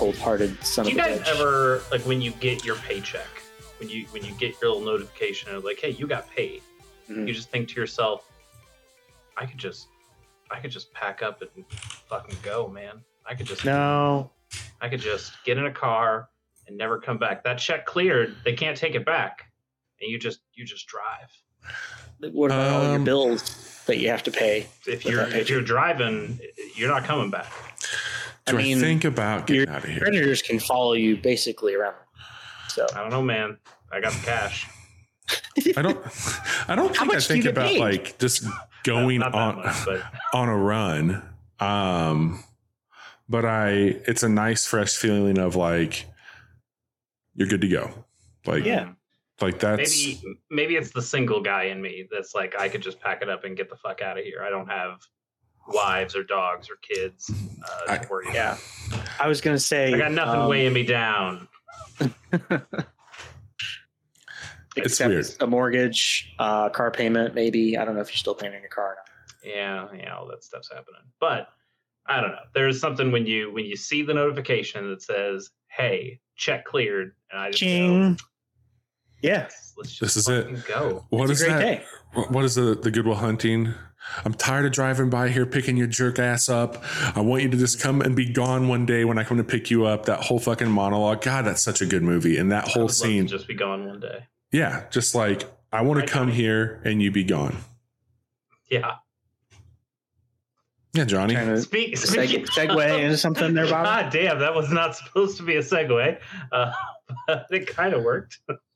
cold-hearted son of a bitch. Do you guys ever, like, when you get your paycheck, when you get your little notification of like, hey, you got paid, you just think to yourself, I could just pack up and fucking go, man. I could just get in a car and never come back. That check cleared, they can't take it back, and you just drive. What about all your bills that you have to pay? If you're driving, you're not coming back. I think about getting out of here? Predators can follow you basically around. So I don't know, man. I got the cash. I don't think I think about paid? Like just going not on a run. But it's a nice fresh feeling of like you're good to go. Like like that's maybe it's the single guy in me that's like I could just pack it up and get the fuck out of here. I don't have wives or dogs or kids to worry about. I was gonna say I got nothing weighing me down. It's weird. A mortgage, car payment, maybe. I don't know if you're still paying on your car or not. Yeah, all that stuff's happening. But I don't know. There's something when you see the notification that says, "Hey, check cleared," and I just go, yeah, let's just this is it. Go. What is that? Day. What is the Good Will Hunting? I'm tired of driving by here picking your jerk ass up. I want you to just come and be gone one day when I come to pick you up. That whole fucking monologue. God, that's such a good movie. And that whole scene. Just be gone one day. Yeah, just like I want to come here and you be gone. Yeah. Yeah, Johnny. Segue into something there, Bob. God damn, that was not supposed to be a segue. But it kind of worked.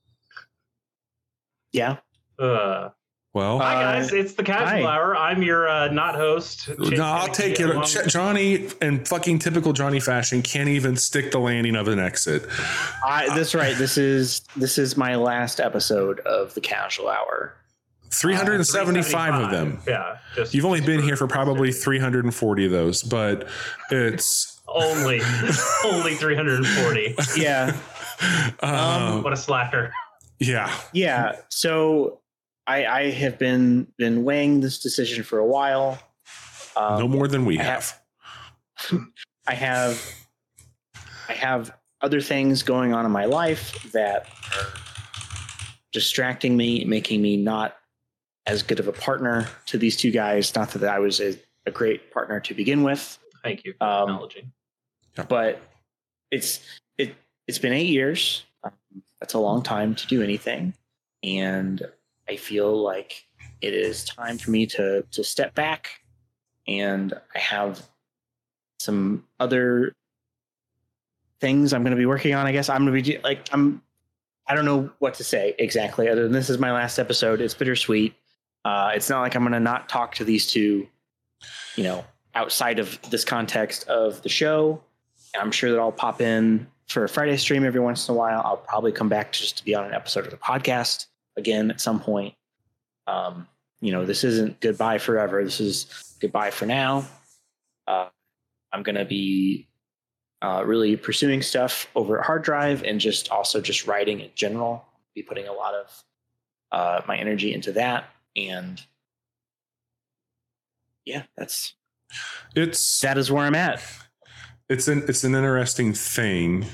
Yeah. Well, hi guys, it's the Casual Hour. I'm your not host. No, I'll take it. Johnny, in fucking typical Johnny fashion, can't even stick the landing of an exit. That's right. This is my last episode of the Casual Hour. 375 of them. Yeah. You've only been here for probably 340 of those, but it's only 340. Yeah. What a slacker. Yeah. Yeah. So I have been weighing this decision for a while. No more than we have. I have other things going on in my life that are distracting me, making me not as good of a partner to these two guys. Not that I was a great partner to begin with. Thank you for acknowledging. But it's been 8 years. That's a long time to do anything. And I feel like it is time for me to step back, and I have some other things I'm going to be working on. I guess I'm going to be like, I don't know what to say exactly other than this is my last episode. It's bittersweet. It's not like I'm going to not talk to these two, outside of this context of the show. I'm sure that I'll pop in for a Friday stream every once in a while. I'll probably come back just to be on an episode of the podcast again at some point. This isn't goodbye forever. This is goodbye for now. I'm going to be really pursuing stuff over at Hard Drive and just writing in general. Be putting a lot of my energy into that. And yeah, that is where I'm at. It's an interesting thing.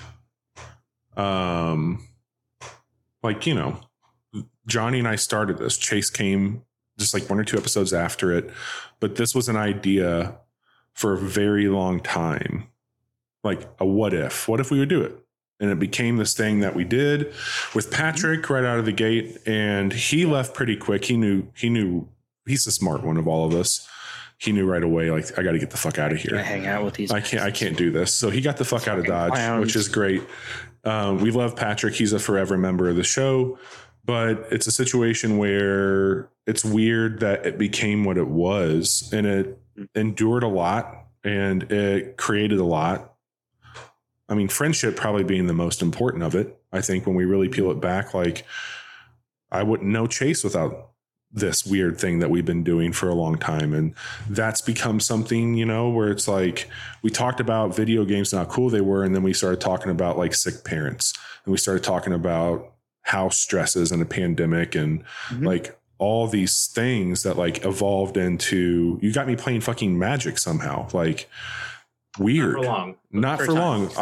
Johnny and I started this. Chase came just like 1 or 2 episodes after it, but this was an idea for a very long time. Like a what if we would do it? And it became this thing that we did with Patrick right out of the gate, and he left pretty quick. He knew he's the smart one of all of us. He knew right away, like, I got to get the fuck out of here. I hang out with these. I can't do this. So he got the fuck out of Dodge, which is great. We love Patrick. He's a forever member of the show, but it's a situation where it's weird that it became what it was, and it endured a lot and it created a lot. I mean, friendship probably being the most important of it. I think when we really peel it back, like, I wouldn't know Chase without this weird thing that we've been doing for a long time. And that's become something, where it's like, we talked about video games and how cool they were. And then we started talking about like sick parents, and we started talking about house stresses and a pandemic and like all these things that like evolved into, you got me playing fucking Magic somehow. Like, weird. Not for long. I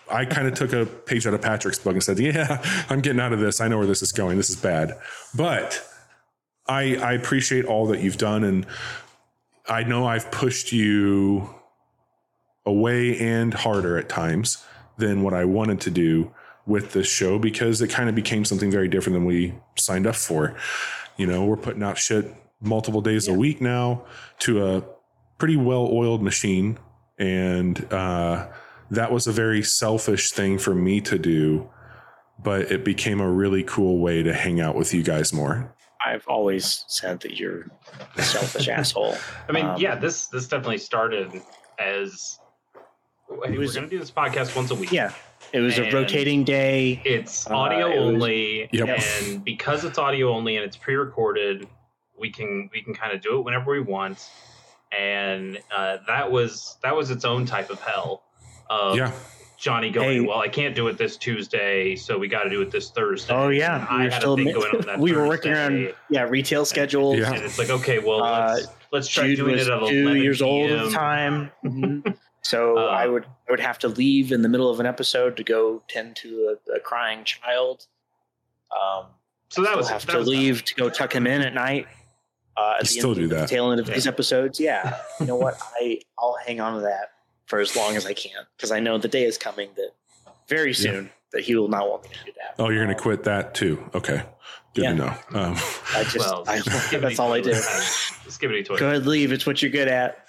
I kind of took a page out of Patrick's book and said, yeah, I'm getting out of this. I know where this is going. This is bad. But I appreciate all that you've done. And I know I've pushed you away and harder at times than what I wanted to do with this show, because it kind of became something very different than we signed up for. You know, we're putting out shit multiple days a week now to a pretty well-oiled machine. And that was a very selfish thing for me to do, but it became a really cool way to hang out with you guys more. I've always said that you're a selfish asshole. I mean, this definitely started as we're going to do this podcast once a week. Yeah. It was a rotating day. It's audio only, and because it's audio only and it's pre-recorded, we can kind of do it whenever we want. And that was its own type of hell. Johnny going, well, I can't do it this Tuesday, so we got to do it this Thursday. Oh yeah, I had a thing going on that we Thursday. were working on retail schedules. Yeah. And it's like, okay, well, let's try Jude doing was it at 2 years PM. old at the time. Mm-hmm. So I would have to leave in the middle of an episode to go tend to a crying child. So that was to leave to go tuck him in at night. At the tail end of these episodes. Yeah, you know what? I'll hang on to that for as long as I can, because I know the day is coming that very soon that he will not want me to do that. Oh, you're going to quit that too? Okay, good to know. That's all I do. Skibbity toy. Go ahead, leave. It's what you're good at.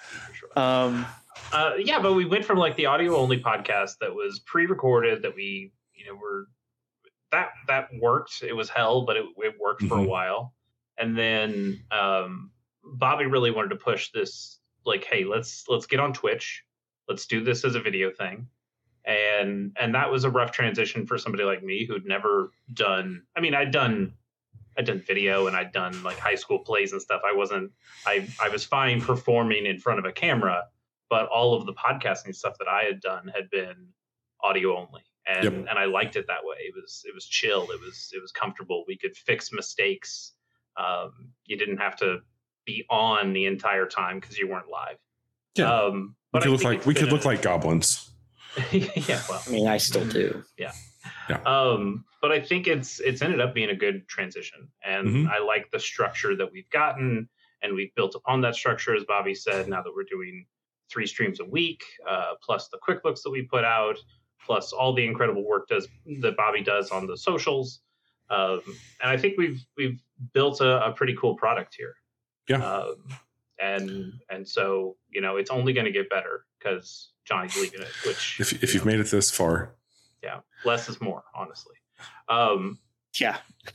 But we went from like the audio only podcast that was pre-recorded that we, were that worked. It was hell, but it worked for a while. And then Bobby really wanted to push this, like, hey, let's get on Twitch. Let's do this as a video thing. And that was a rough transition for somebody like me who'd never done. I mean, I'd done video and I'd done like high school plays and stuff. I was fine performing in front of a camera, but all of the podcasting stuff that I had done had been audio only. And I liked it that way. It was chill. It was comfortable. We could fix mistakes. You didn't have to be on the entire time because you weren't live. Yeah. But we could look like goblins. Yeah. Well, I mean, I still do. Yeah. Yeah. But I think it's ended up being a good transition, and I like the structure that we've gotten, and we've built upon that structure, as Bobby said. Now that we're doing 3 streams a week, plus the quick looks that we put out, plus all the incredible work that Bobby does on the socials. And I think we've built a pretty cool product here. Yeah. And so, it's only going to get better because Johnny's leaving it, which if you've made it this far, less is more, honestly. Yeah.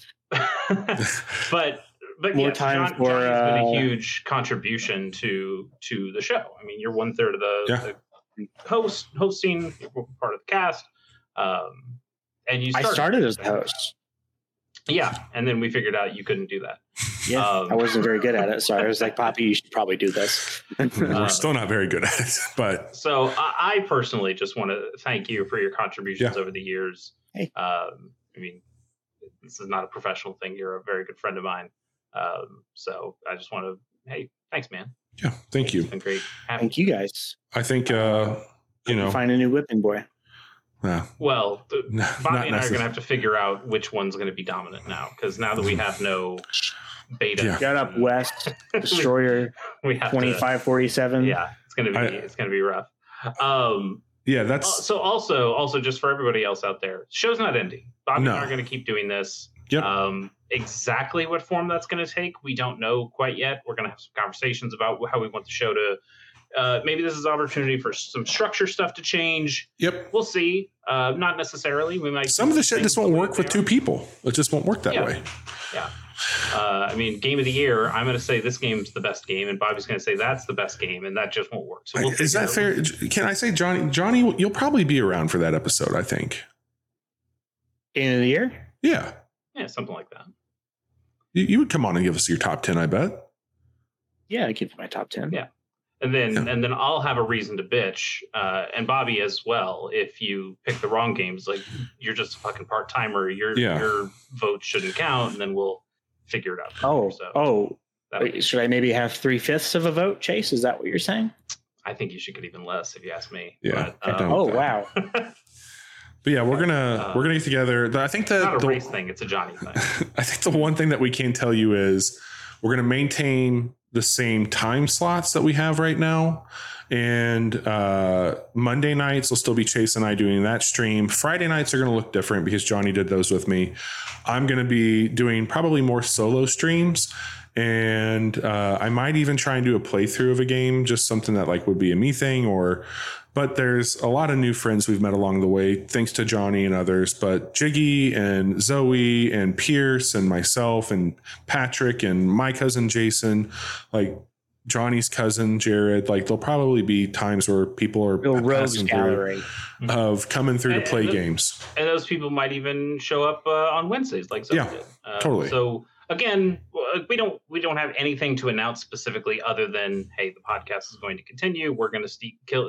but more time Johnny's for been a huge contribution to the show. I mean, you're 1/3 of the hosting, you're part of the cast. And I started as the host. Yeah, and then we figured out you couldn't do that. Yeah, I wasn't very good at it, so I was like, Poppy, you should probably do this. We're still not very good at it, but... So I personally just want to thank you for your contributions over the years. Hey. I mean, this is not a professional thing. You're a very good friend of mine. So I just want to, hey, thanks, man. Yeah, thank you. It's been great. Thank you, guys. I think, find a new whipping boy. Well, Bobby and I are going to have to figure out which one's going to be dominant now, because now that we have no beta. Yeah. Shut up, West Destroyer. We have 2547. Yeah, it's going to be rough. That's so also just for everybody else out there, show's not ending. Bobby and I are going to keep doing this. Yep. Exactly what form that's going to take, we don't know quite yet. We're going to have some conversations about how we want the show to. Maybe this is an opportunity for some structure stuff to change. Yep. We'll see. Not necessarily. We might. Some of the shit just won't work with 2 people. It just won't work that way. Yeah. I mean, game of the year, I'm going to say this game's the best game, and Bobby's going to say that's the best game, and that just won't work. So is that fair? Can I say, Johnny, you'll probably be around for that episode, I think. Game of the year? Yeah. Yeah, something like that. You would come on and give us your top 10, I bet. Yeah, I'd give you my top 10. Yeah. And then I'll have a reason to bitch, and Bobby as well. If you pick the wrong games, like you're just a fucking part timer, your vote shouldn't count, and then we'll figure it out. Should I maybe have 3/5 of a vote, Chase? Is that what you're saying? I think you should get even less, if you ask me. Yeah. But, wow. But yeah, we're gonna get together. I think it's not a race thing; it's a Johnny thing. I think the one thing that we can tell you is we're gonna maintain the same time slots that we have right now. And Monday nights will still be Chase and I doing that stream. Friday nights are going to look different because Johnny did those with me. I'm going to be doing probably more solo streams, and I might even try and do a playthrough of a game, just something that like would be a me thing. But there's a lot of new friends we've met along the way, thanks to Johnny and others. But Jiggy and Zoe and Pierce and myself and Patrick and my cousin Jason, like Johnny's cousin Jared, like there'll probably be times where people are passing through of coming through to play games, and those people might even show up on Wednesdays, like Zoe did. Totally. So again, we don't have anything to announce specifically other than, hey, the podcast is going to continue. We're going to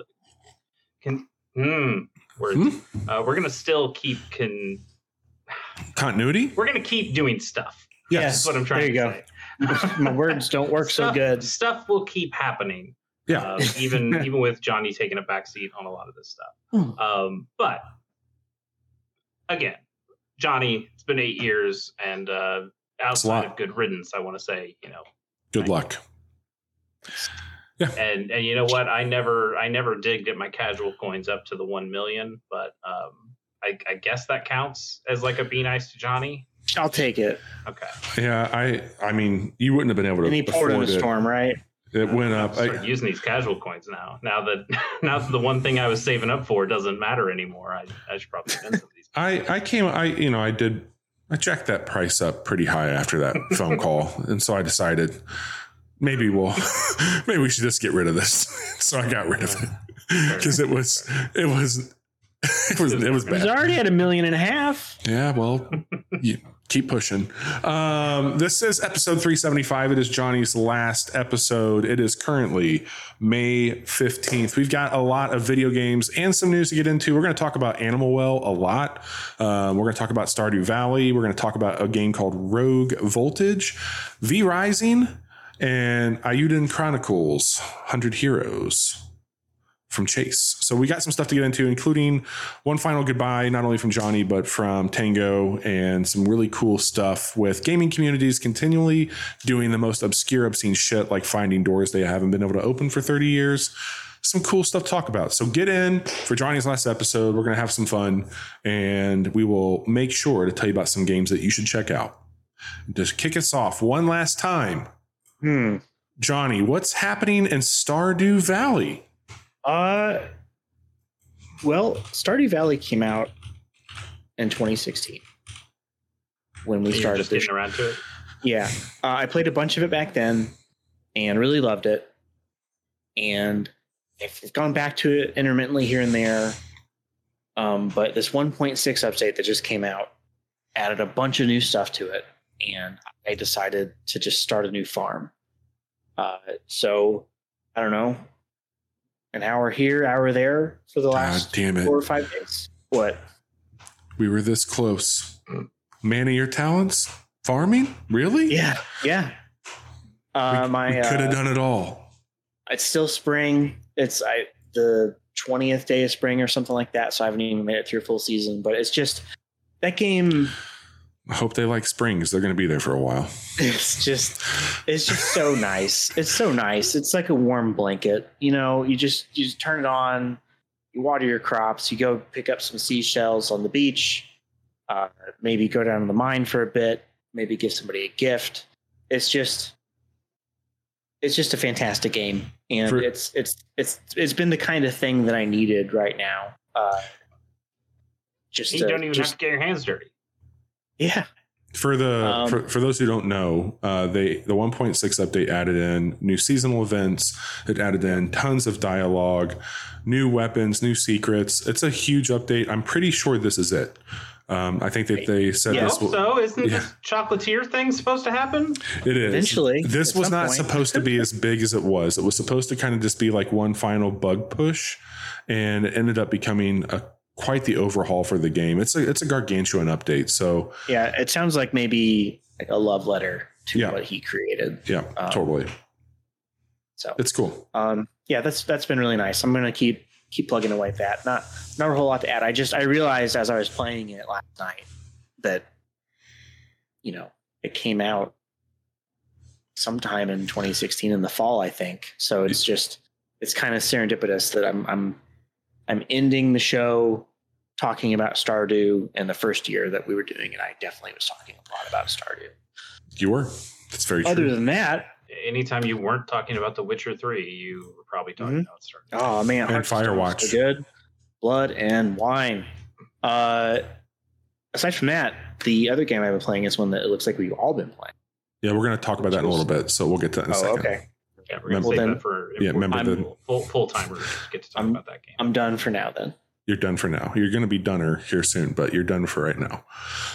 we're going to still keep continuity. We're going to keep doing stuff. Yes, that's what I'm trying to say. My words don't work so good. Stuff will keep happening. Yeah. Even with Johnny taking a backseat on a lot of this stuff. But again, Johnny, it's been 8 years, and outside of good riddance, I want to say, good luck. Yeah. And you know what? I never did get my casual coins up to the 1 million, but I guess that counts as like a be nice to Johnny. I'll take it. Okay. Yeah, I mean, you wouldn't have been able to. Any port in the storm, right? It went up. I'm using these casual coins now. Now that the one thing I was saving up for doesn't matter anymore, I should probably spend some of these. I jacked that price up pretty high after that phone call, and so I decided maybe we should just get rid of this. So I got rid of it because it was bad. It was already at 1.5 million. Yeah, well, you keep pushing. This is episode 375. It is Johnny's last episode. It is currently May 15th. We've got a lot of video games and some news to get into. We're going to talk about Animal Well a lot. We're going to talk about Stardew Valley. We're going to talk about a game called Rogue Voltage, V Rising, and Ayuden Chronicles 100 Heroes from Chase. So we got some stuff to get into, including one final goodbye, not only from Johnny, but from Tango, and some really cool stuff with gaming communities continually doing the most obscure, obscene shit, like finding doors they haven't been able to open for 30 years. Some cool stuff to talk about. So get in for Johnny's last episode. We're going to have some fun, and we will make sure to tell you about some games that you should check out. Just kick us off one last time. Johnny, what's happening in Stardew Valley? Well, Stardew Valley came out in 2016 when we started just getting around to it. Yeah, I played a bunch of it back then and really loved it. And I've gone back to it intermittently here and there. But this 1.6 update that just came out added a bunch of new stuff to it, and I decided to just start a new farm. So I don't know. An hour here, hour there for the last 4 or 5 days. What? We were this close. Man of your talents? Farming? Really? Yeah. We could have done it all. It's still spring. It's the 20th day of spring or something like that. So I haven't even made it through a full season. But it's just that game. I hope they like spring because they're going to be there for a while. It's just so nice. It's so nice. It's like a warm blanket. You just turn it on, you water your crops, you go pick up some seashells on the beach, maybe go down to the mine for a bit, maybe give somebody a gift. It's just a fantastic game, and it's been the kind of thing that I needed right now. You don't even have to get your hands dirty. Yeah. For those who don't know, the 1.6 update added in new seasonal events. It added in tons of dialogue, new weapons, new secrets. It's a huge update. I'm pretty sure this is it. I think that they said this. So isn't this chocolatier thing supposed to happen? It is. Eventually. This was not supposed to be as big as it was. It was supposed to kind of just be like one final bug push, and it ended up becoming quite the overhaul for the game. It's a gargantuan update. So yeah, it sounds like maybe like a love letter to what he created. Yeah, totally. So it's cool. Yeah, that's been really nice. I'm gonna keep keep plugging away at that. Not a whole lot to add. I realized as I was playing it last night that, it came out sometime in 2016 in the fall, I think. So it's kind of serendipitous that I'm ending the show talking about Stardew in the first year that we were doing it. I definitely was talking a lot about Stardew. You were. That's very true. Other than that, anytime you weren't talking about The Witcher 3, you were probably talking about Stardew. Oh man, and Firewatch. So good. Blood and Wine. Aside from that, the other game I've been playing is one that it looks like we've all been playing. Yeah, we're going to talk about that in a little bit, so we'll get to that in a second. Okay. Yeah, we're going to save that for full-timers get to talk about that game. I'm done for now then. You're done for now. You're going to be doneer here soon, but you're done for right now.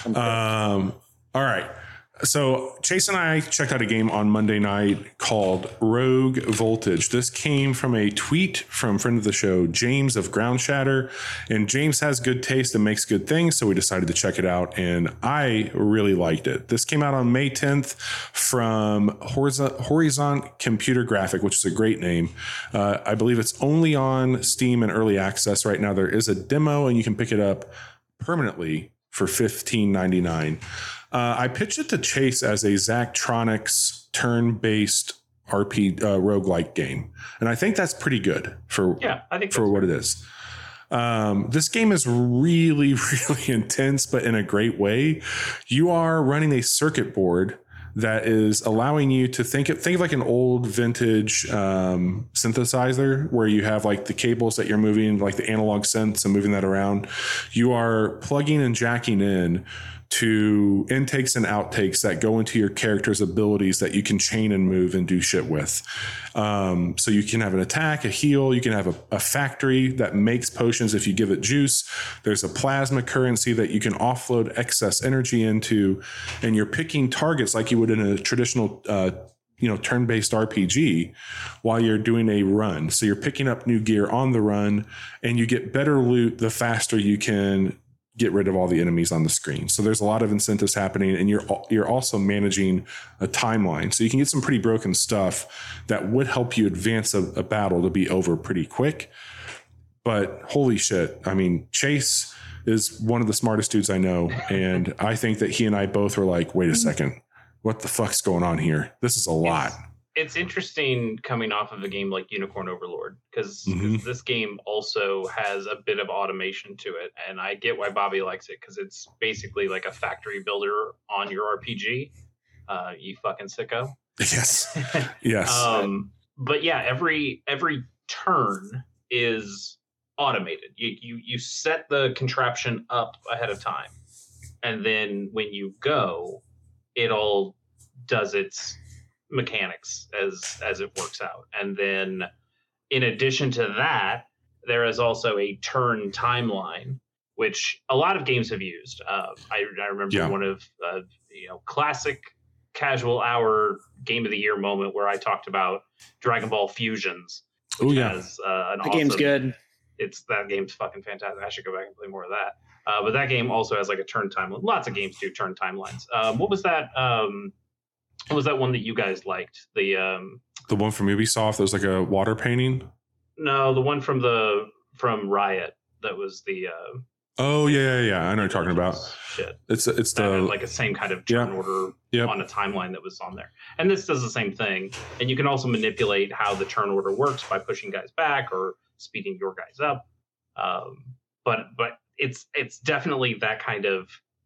All right. So Chase and I checked out a game on Monday night called Rogue Voltage. This came from a tweet from friend of the show, James of Ground Shatter. And James has good taste and makes good things, so we decided to check it out, and I really liked it. This came out on May 10th from Horizon Computer Graphic, which is a great name. I believe it's only on Steam and Early Access right now. There is a demo, and you can pick it up permanently for $15.99. I pitched it to Chase as a Zachtronics turn-based roguelike game. And I think that's pretty good for what it is. This game is really, really intense, but in a great way. You are running a circuit board that is allowing you to think of like an old vintage synthesizer where you have like the cables that you're moving, like the analog synths and moving that around. You are plugging and jacking in to intakes and outtakes that go into your character's abilities that you can chain and move and do shit with. So you can have an attack, a heal, you can have a factory that makes potions if you give it juice. There's a plasma currency that you can offload excess energy into, and you're picking targets like you would in a traditional turn-based RPG while you're doing a run. So you're picking up new gear on the run, and you get better loot the faster you can get rid of all the enemies on the screen. So there's a lot of incentives happening, and you're also managing a timeline. So you can get some pretty broken stuff that would help you advance a battle to be over pretty quick. But holy shit, I mean, Chase is one of the smartest dudes I know, and I think that he and I both were like, wait a second, what the fuck's going on here? This is a lot. It's interesting coming off of a game like Unicorn Overlord, because this game also has a bit of automation to it, and I get why Bobby likes it, because it's basically like a factory builder on your RPG. You fucking sicko. Yes. Yes. But yeah, every turn is automated. You set the contraption up ahead of time, and then when you go, it all does its mechanics as it works out. And then in addition to that, there is also a turn timeline, which a lot of games have used. I remember one of classic casual hour game of the year moment where I talked about Dragon Ball Fusions, which has the game's good. That game's fucking fantastic. I should go back and play more of that. But that game also has like a turn timeline. Lots of games do turn timelines. What was that? What was that one that you guys liked? The one from Ubisoft. There was like a water painting. No, the one from Riot. That was the. Oh yeah. I know what you're talking about. Shit. It's like a same kind of turn order on a timeline that was on there. And this does the same thing. And you can also manipulate how the turn order works by pushing guys back or speeding your guys up. But it's definitely that kind of.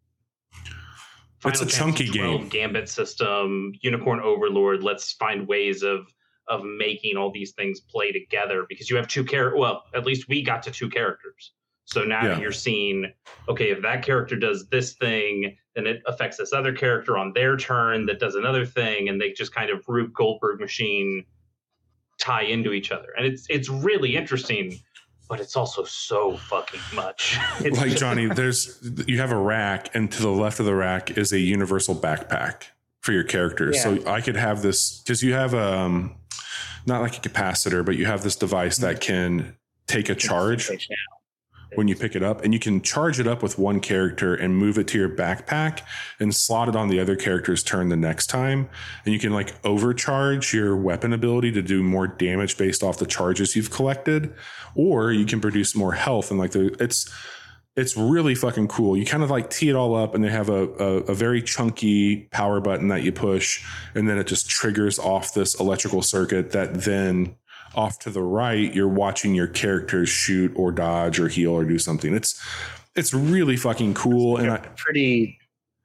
It's a chunky game. Gambit system, Unicorn Overlord. Let's find ways of making all these things play together, because you have two characters. Well, at least we got to two characters. So now you're seeing, okay, if that character does this thing, then it affects this other character on their turn that does another thing, and they just kind of Rube Goldberg machine tie into each other. And it's really interesting. But it's also so fucking much. Like Johnny, you have a rack, and to the left of the rack is a universal backpack for your character. Yeah. So I could have this, because you have not like a capacitor, but you have this device that can take a charge. when you pick it up, and you can charge it up with one character and move it to your backpack and slot it on the other character's turn the next time. And you can like overcharge your weapon ability to do more damage based off the charges you've collected, or you can produce more health. And like it's really fucking cool. You kind of like tee it all up, and they have a very chunky power button that you push, and then it just triggers off this electrical circuit that then off to the right, you're watching your characters shoot or dodge or heal or do something. It's really fucking cool. It's like a pretty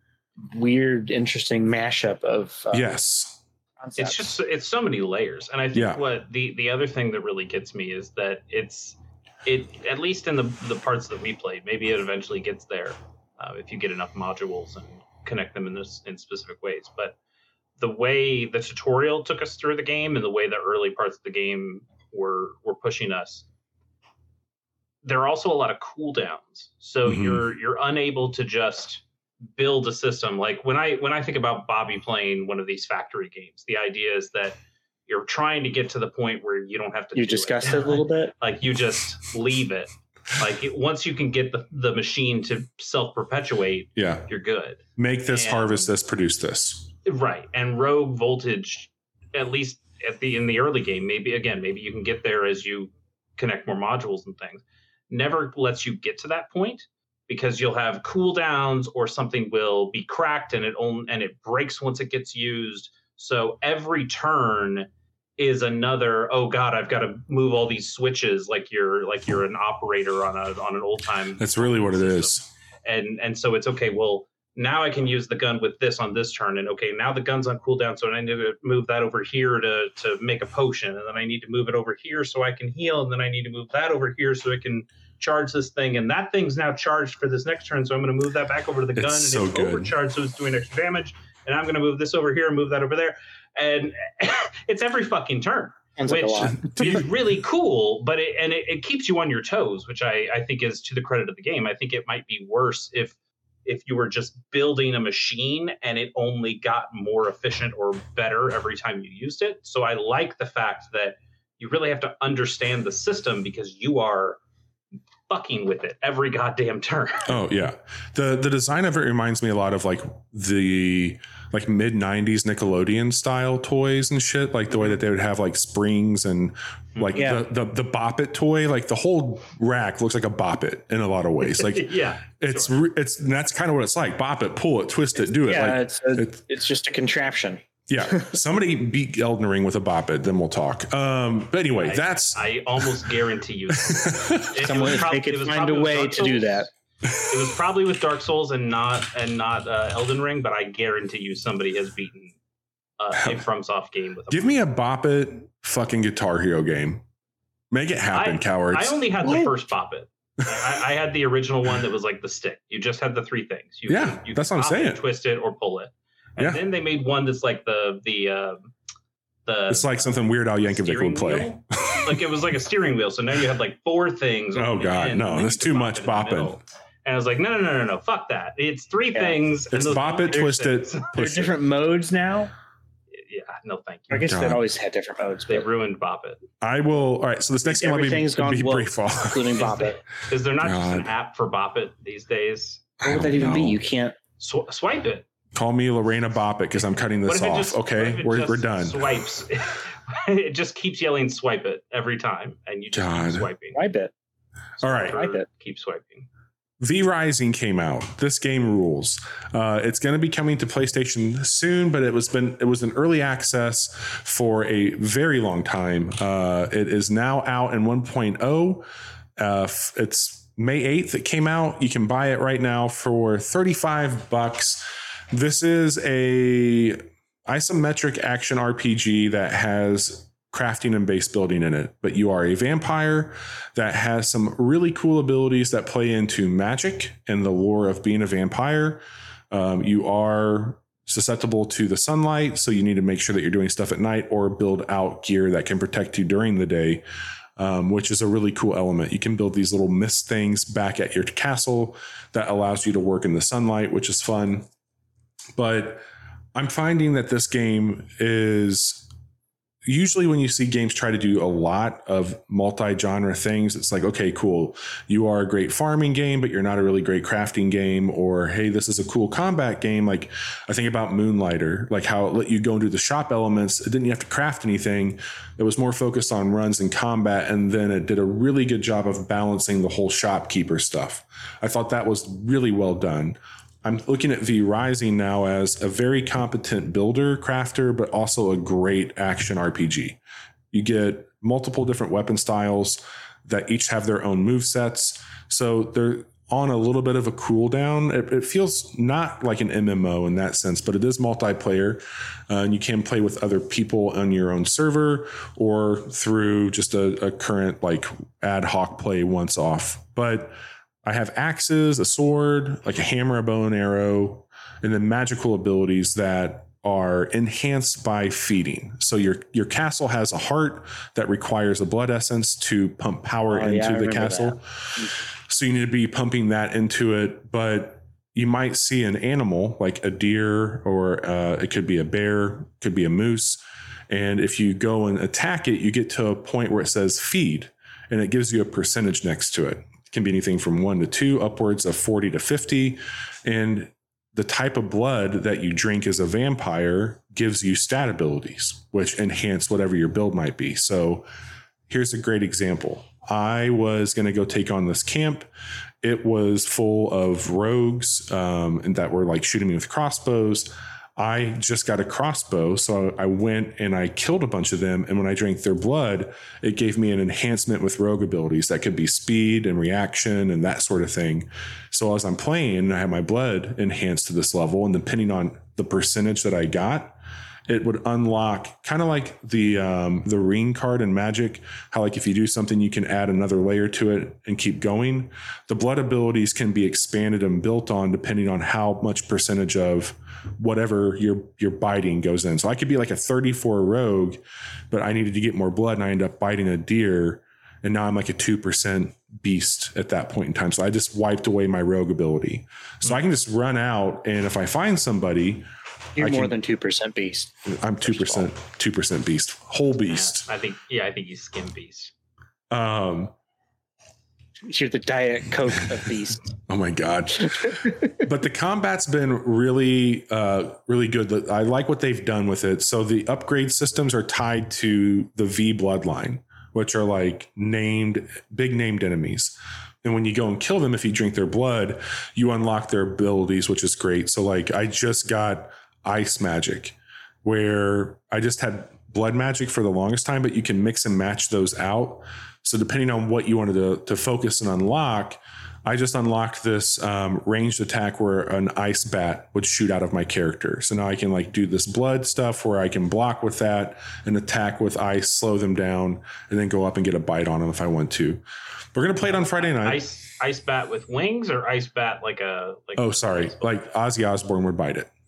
weird, interesting mashup of yes. concepts. It's so many layers. And I think what the other thing that really gets me is that it at least in the parts that we played, maybe it eventually gets there if you get enough modules and connect them in specific ways. But the way the tutorial took us through the game and the way the early parts of the game were pushing us, there are also a lot of cooldowns. So you're unable to just build a system. Like when I think about Bobby playing one of these factory games, the idea is that you're trying to get to the point where you don't have to. You discussed it a little bit. Like you just leave it. Like once you can get the machine to self-perpetuate, you're good. Make this, harvest this, produce this. Right. And Rogue Voltage, at least in the early game, maybe you can get there as you connect more modules and things. Never lets you get to that point because you'll have cooldowns or something will be cracked and it breaks once it gets used. So every turn is another, oh God, I've got to move all these switches like you're an operator on an old time. That's really what system. It is. And so it's okay, well, now I can use the gun with this on this turn. And okay, now the gun's on cooldown, so I need to move that over here to make a potion. And then I need to move it over here so I can heal. And then I need to move that over here so it can charge this thing. And that thing's now charged for this next turn. So I'm going to move that back over to the gun. It's and it's overcharged, so it's doing extra damage. And I'm going to move this over here and move that over there. And it's every fucking turn. Which is really cool, but it keeps you on your toes, which I think is to the credit of the game. I think it might be worse if you were just building a machine and it only got more efficient or better every time you used it. So I like the fact that you really have to understand the system because you are fucking with it every goddamn turn. Oh yeah. The design of it reminds me a lot of like the mid 90s Nickelodeon style toys and shit, like the way that they would have like springs and like the Bop It toy, like the whole rack looks like a Bop It in a lot of ways. Like it's that's kind of what it's like. Bop it, pull it, twist it, do it. Yeah, like, it's just a contraption. Yeah. Somebody beat Elden Ring with a Bop It, then we'll talk. But anyway, I almost guarantee you. They could find a way to do that. It was probably with Dark Souls and not Elden Ring, but I guarantee you somebody has beaten a FromSoft game with a Give me a Bop It fucking Guitar Hero game. Make it happen, cowards. I only had the first Bop It. I had the original one that was like the stick. You just had the three things. You that's what I'm saying. Twist it or pull it. And then they made one that's like the it's like something Weird Al Yankovic would play. Like it was like a steering wheel. So now you had like four things. Oh God, no, that's too much bopping. And I was like, no, fuck that. It's three things. It's Bop It, Twist It. There's different modes now. Yeah, no, thank you. I guess they always had different modes. They ruined Bop It. I will. All right, so this next game will be brief, including Bop It. Is there not just an app for Bop It these days? What would that even be? You can't swipe it. Call me Lorena Bop It because I'm cutting this off. Okay, we're done. Swipes. It just keeps yelling "swipe it" every time, and you just keep swiping. Swipe it. All right, swipe it. Keep swiping. V Rising came out. This game rules. It's going to be coming to PlayStation soon, but it was an early access for a very long time. It is now out in 1.0. It's May 8th. It came out. You can buy it right now for $35. This is a isometric action RPG that has crafting and base building in it, but you are a vampire that has some really cool abilities that play into magic and the lore of being a vampire. You are susceptible to the sunlight, so you need to make sure that you're doing stuff at night or build out gear that can protect you during the day, which is a really cool element. You can build these little mist things back at your castle that allows you to work in the sunlight, which is fun. But I'm finding that this game is usually when you see games try to do a lot of multi-genre things, it's like, okay, cool. You are a great farming game, but you're not a really great crafting game. Or, hey, this is a cool combat game. Like I think about Moonlighter, like how it let you go and do the shop elements. It didn't have to craft anything. It was more focused on runs and combat. And then it did a really good job of balancing the whole shopkeeper stuff. I thought that was really well done. I'm looking at V Rising now as a very competent builder, crafter, but also a great action RPG. You get multiple different weapon styles that each have their own move sets. So they're on a little bit of a cooldown. It feels not like an MMO in that sense, but it is multiplayer. And you can play with other people on your own server or through just a current like ad hoc play once off. But I have axes, a sword, like a hammer, a bow and arrow, and then magical abilities that are enhanced by feeding. So your castle has a heart that requires a blood essence to pump power into the castle. So you need to be pumping that into it. But you might see an animal like a deer, or it could be a bear, could be a moose. And if you go and attack it, you get to a point where it says feed, and it gives you a percentage next to it. Can be anything from 1 to 2, upwards of 40 to 50. And the type of blood that you drink as a vampire gives you stat abilities, which enhance whatever your build might be. So here's a great example. I was going to go take on this camp. It was full of rogues and that were like shooting me with crossbows. I just got a crossbow, so I went and I killed a bunch of them. And when I drank their blood, it gave me an enhancement with rogue abilities that could be speed and reaction and that sort of thing. So as I'm playing, I have my blood enhanced to this level, and depending on the percentage that I got, it would unlock kind of like the ring card in Magic, how like if you do something, you can add another layer to it and keep going. The blood abilities can be expanded and built on depending on how much percentage of whatever you're biting goes in. So I could be like a 34 rogue, but I needed to get more blood and I end up biting a deer. And now I'm like a 2% beast at that point in time. So I just wiped away my rogue ability. So I can just run out, and if I find somebody, you're more than 2% beast. I'm 2% beast, whole beast. I think you skim beast. You're the Diet Coke of beast. Oh my God. But the combat's been really, really good. I like what they've done with it. So the upgrade systems are tied to the V bloodline, which are like big named enemies. And when you go and kill them, if you drink their blood, you unlock their abilities, which is great. So like I just got ice magic, where I just had blood magic for the longest time, but you can mix and match those out. So depending on what you wanted to focus and unlock, I just unlocked this ranged attack where an ice bat would shoot out of my character. So now I can like do this blood stuff where I can block with that and attack with ice, slow them down, and then go up and get a bite on them if I want to. We're going to play it on Friday night. Ice bat with wings, or ice bat like oh, sorry. Like Ozzy Osbourne would bite it.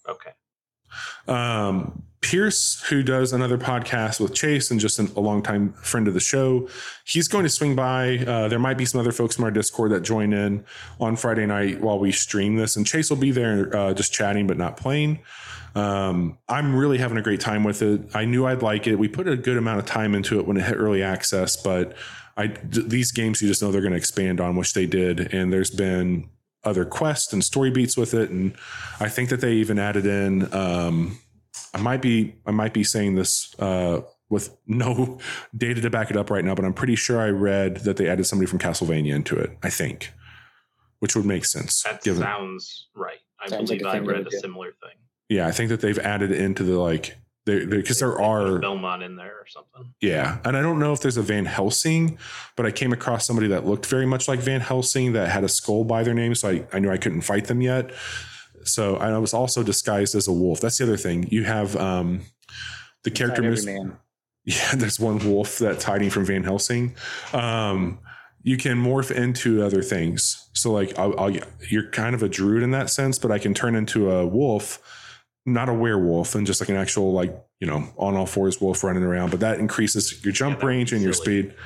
Okay. Pierce, who does another podcast with Chase and just a longtime friend of the show, he's going to swing by. There might be some other folks from our Discord that join in on Friday night while we stream this, and Chase will be there just chatting but not playing. I'm really having a great time with it. I knew I'd like it. We put a good amount of time into it when it hit early access, but these games you just know they're going to expand on, which they did, and there's been other quests and story beats with it, and I think that they even added in I might be saying this with no data to back it up right now, but I'm pretty sure I read that they added somebody from Castlevania into it, I think, which would make sense. That sounds right. I believe I read a similar thing. Yeah, I think that they've added into the because there are Belmont in there or something. Yeah, and I don't know if there's a Van Helsing, but I came across somebody that looked very much like Van Helsing that had a skull by their name, so I knew I couldn't fight them yet. So I was also disguised as a wolf. That's the other thing. You have the character. Yeah, there's one wolf that's hiding from Van Helsing. You can morph into other things. So like you're kind of a druid in that sense, but I can turn into a wolf, not a werewolf, and just like an actual on all fours wolf running around. But that increases your jump range and your speed.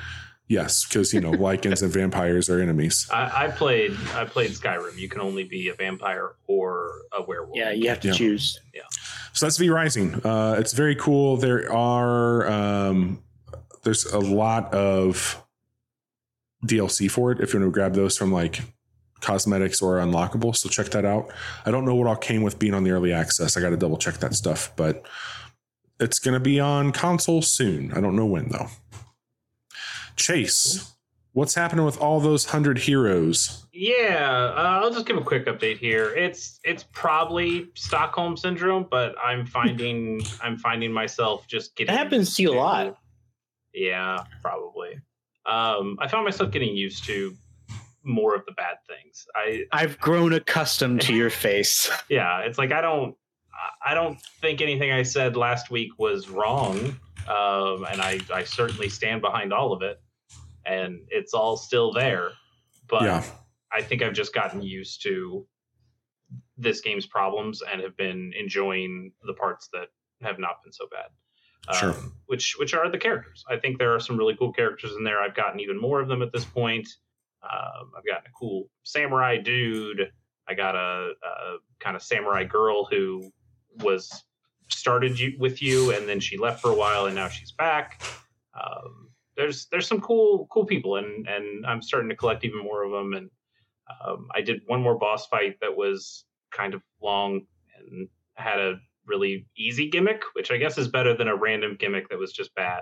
Yes, because lycans and vampires are enemies. I played Skyrim. You can only be a vampire or a werewolf. Yeah, you have to choose. Yeah. So that's V Rising. It's very cool. There are there's a lot of DLC for it if you want to grab those from like cosmetics or unlockable. So check that out. I don't know what all came with being on the early access. I got to double check that stuff, but it's going to be on console soon. I don't know when though. Chase, what's happening with all those 100 heroes? Yeah, I'll just give a quick update here. It's probably Stockholm syndrome, but I'm finding myself just getting. It happens to you a lot. Yeah, probably. I found myself getting used to more of the bad things. I've grown accustomed to your face. Yeah, it's like I don't think anything I said last week was wrong, and I certainly stand behind all of it. And it's all still there, but yeah. I think I've just gotten used to this game's problems and have been enjoying the parts that have not been so bad. Sure. Which are the characters. I think there are some really cool characters in there. I've gotten even more of them at this point. I've gotten a cool samurai dude. I got a kind of samurai girl who started with you, and then she left for a while, and now she's back. There's some cool people, and I'm starting to collect even more of them. And I did one more boss fight that was kind of long and had a really easy gimmick, which I guess is better than a random gimmick that was just bad.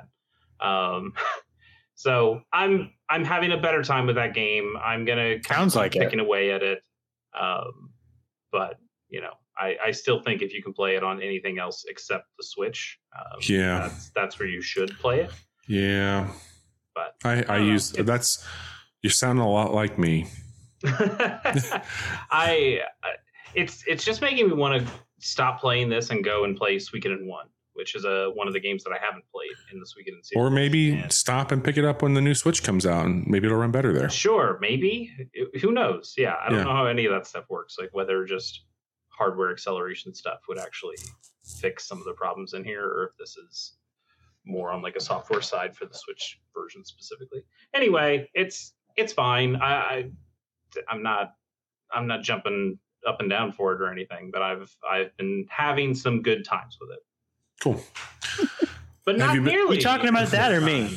So I'm having a better time with that game. I'm gonna keep picking away at it. But I still think if you can play it on anything else except the Switch, that's where you should play it. Yeah, but I use that's. You're sounding a lot like me. It's just making me want to stop playing this and go and play Suikoden 1, which is one of the games that I haven't played in the Suikoden series. Or maybe stop and pick it up when the new Switch comes out, and maybe it'll run better there. Sure, maybe. Who knows? Yeah, I don't know how any of that stuff works. Like whether just hardware acceleration stuff would actually fix some of the problems in here, or if this is more on like a software side for the Switch version specifically. Anyway, it's fine. I'm not jumping up and down for it or anything, but I've been having some good times with it. Cool. But not nearly. You talking about that or me?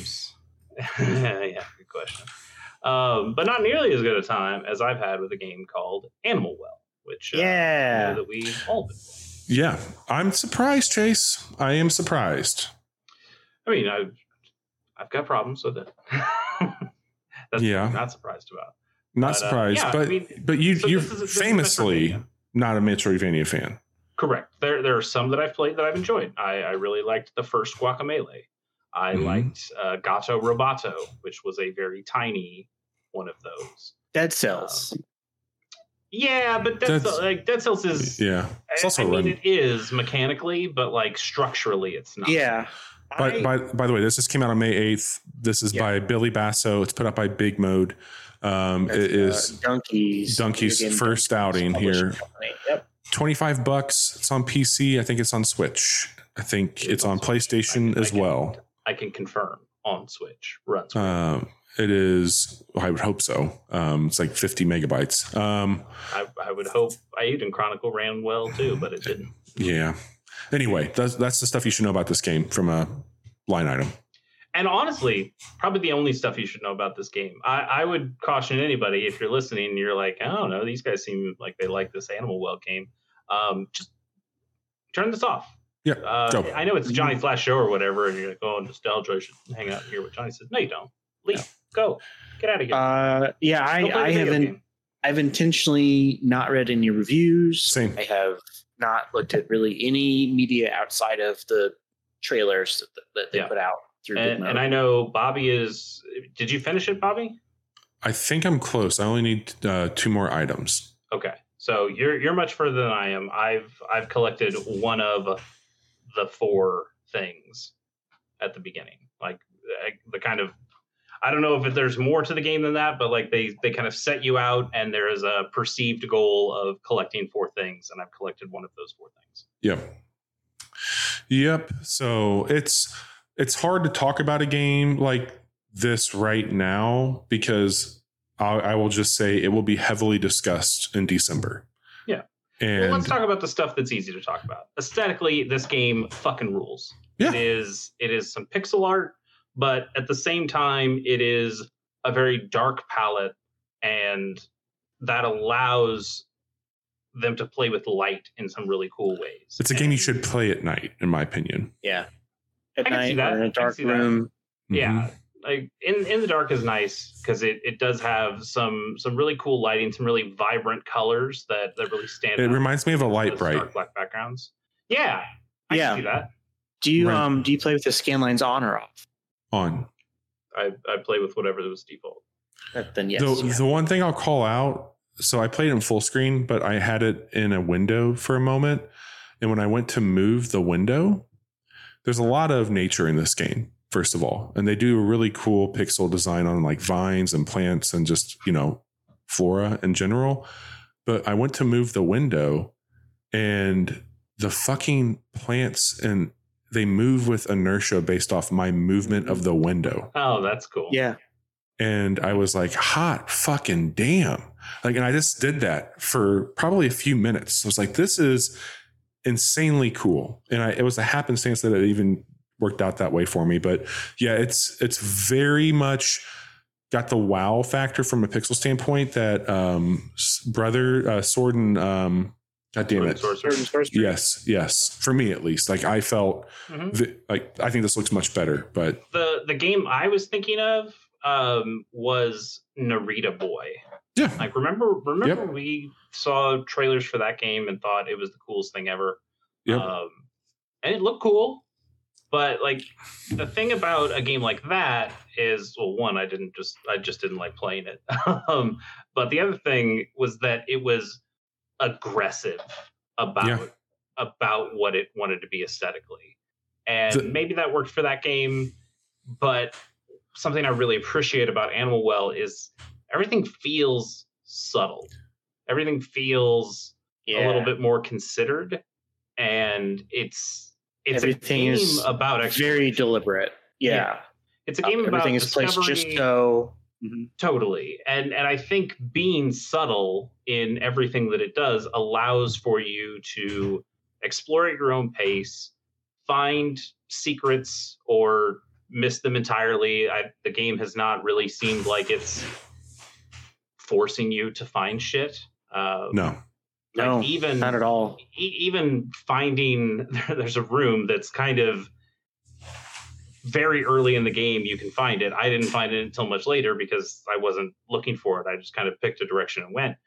Yeah, good question. But not nearly as good a time as I've had with a game called Animal Well, which that we all been playing. Yeah, I'm surprised, Chase. I am surprised. I mean, I've got problems with it. That's what I'm not surprised about. Not surprised, but you're famously not a Metroidvania fan. Correct. There are some that I've played that I've enjoyed. I really liked the first Guacamelee. I liked Gato Roboto, which was a very tiny one of those. Dead Cells. But Dead Cells is It's also it is mechanically, but like structurally, it's not. Yeah. By the way, this just came out on May 8th. This is by Billy Basso. It's put up by Big Mode. It is Donkey's first outing here. Yep. $25. It's on PC. I think it's on Switch. I think it's on PlayStation as well. I can confirm on Switch. Runs. It is. I would hope so. It's like 50 megabytes. I would hope Eiyuden Chronicle ran well too, but it didn't. Yeah. Anyway, that's the stuff you should know about this game from a line item. And honestly, probably the only stuff you should know about this game. I would caution anybody, if you're listening and you're like, I don't know, these guys seem like they like this Animal Well game. Just turn this off. Yeah. I know it's Johnny Flash Show or whatever, and you're like, oh, nostalgia, I should hang out here with Johnny says. No, you don't. Leave. Go. Get out of here. I've intentionally not read any reviews. Same. I have not looked at really any media outside of the trailers that they put out through Big Mode. And I know Bobby is. Did you finish it, Bobby? I think I'm close. I only need 2 more items. Okay, so you're much further than I am. I've collected one of the 4 things at the beginning, like the kind of. I don't know if there's more to the game than that, but like they kind of set you out, and there is a perceived goal of collecting 4 things, and I've collected one of those 4 things. Yep. So it's hard to talk about a game like this right now because I will just say it will be heavily discussed in December. Yeah. And well, let's talk about the stuff that's easy to talk about. Aesthetically, this game fucking rules. Yeah. It is some pixel art, but at the same time, it is a very dark palette, and that allows them to play with light in some really cool ways. It's a game you should play at night, in my opinion. Yeah. At I can see night that. or in a dark room. Yeah. Like in the dark is nice because it does have some really cool lighting, some really vibrant colors that really stand out. It reminds me of a Light Bright. Dark black backgrounds. Yeah. I can see that. Do you play with the scan lines on or off? On. I play with whatever was default. Then yes. The one thing I'll call out, so I played in full screen, but I had it in a window for a moment. And when I went to move the window, there's a lot of nature in this game, first of all. And they do a really cool pixel design on like vines and plants and just, flora in general. But I went to move the window and the fucking plants and they move with inertia based off my movement of the window. Oh, that's cool. Yeah. And I was like, hot fucking damn. Like, and I just did that for probably a few minutes. I was like, this is insanely cool. And it was a happenstance that it even worked out that way for me. But yeah, it's very much got the wow factor from a pixel standpoint that Sword and God damn it. Yes. For me, at least, like I felt I think this looks much better, but the game I was thinking of was Narita Boy. Yeah. Like remember we saw trailers for that game and thought it was the coolest thing ever. Yep. And it looked cool. But like the thing about a game like that is, well, one, I just didn't like playing it. But the other thing was that it was aggressive about what it wanted to be aesthetically. And maybe that worked for that game, but something I really appreciate about Animal Well is everything feels subtle. Everything feels a little bit more considered, and it's everything a game is about very deliberate. Yeah. It's a game about everything is placed just so totally. And I think being subtle in everything that it does allows for you to explore at your own pace, find secrets or miss them entirely. The game has not really seemed like it's forcing you to find shit. No, even not at all. Even finding there's a room that's kind of very early in the game you can find it. I didn't find it until much later because I wasn't looking for it. I just kind of picked a direction and went.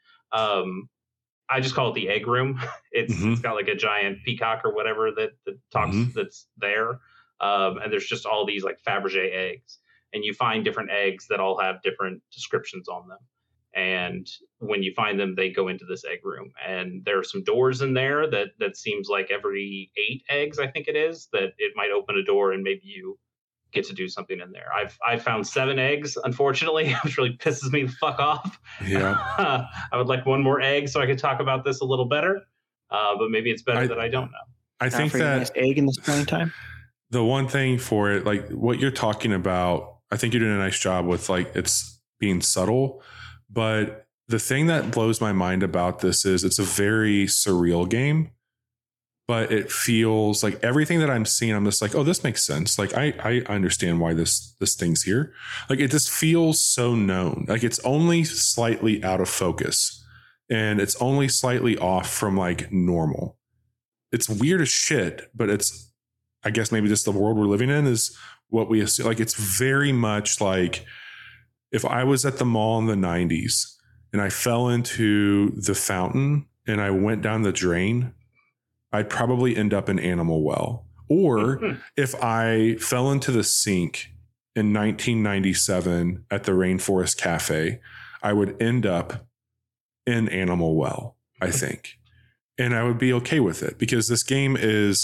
I just call it the egg room. It's got like a giant peacock or whatever that talks that's there. And there's just all these like Fabergé eggs, and you find different eggs that all have different descriptions on them. And when you find them, they go into this egg room, and there are some doors in there that seems like every 8 eggs, I think it is, that it might open a door and maybe you get to do something in there. I've found 7 eggs, unfortunately, which really pisses me the fuck off. Yeah. I would like one more egg so I could talk about this a little better. But maybe it's better that I don't know. I think that nice egg in the springtime. The one thing for it, like what you're talking about, I think you're doing a nice job with like it's being subtle. But the thing that blows my mind about this is it's a very surreal game, but it feels like everything that I'm seeing, I'm just like, oh, this makes sense. Like I understand why this thing's here. Like it just feels so known. Like it's only slightly out of focus and it's only slightly off from like normal. It's weird as shit, but it's, I guess maybe just the world we're living in is what we assume. Like it's very much like if I was at the mall in the 90s and I fell into the fountain and I went down the drain, I'd probably end up in Animal Well. Or if I fell into the sink in 1997 at the Rainforest Cafe, I would end up in Animal Well, I think. And I would be okay with it because this game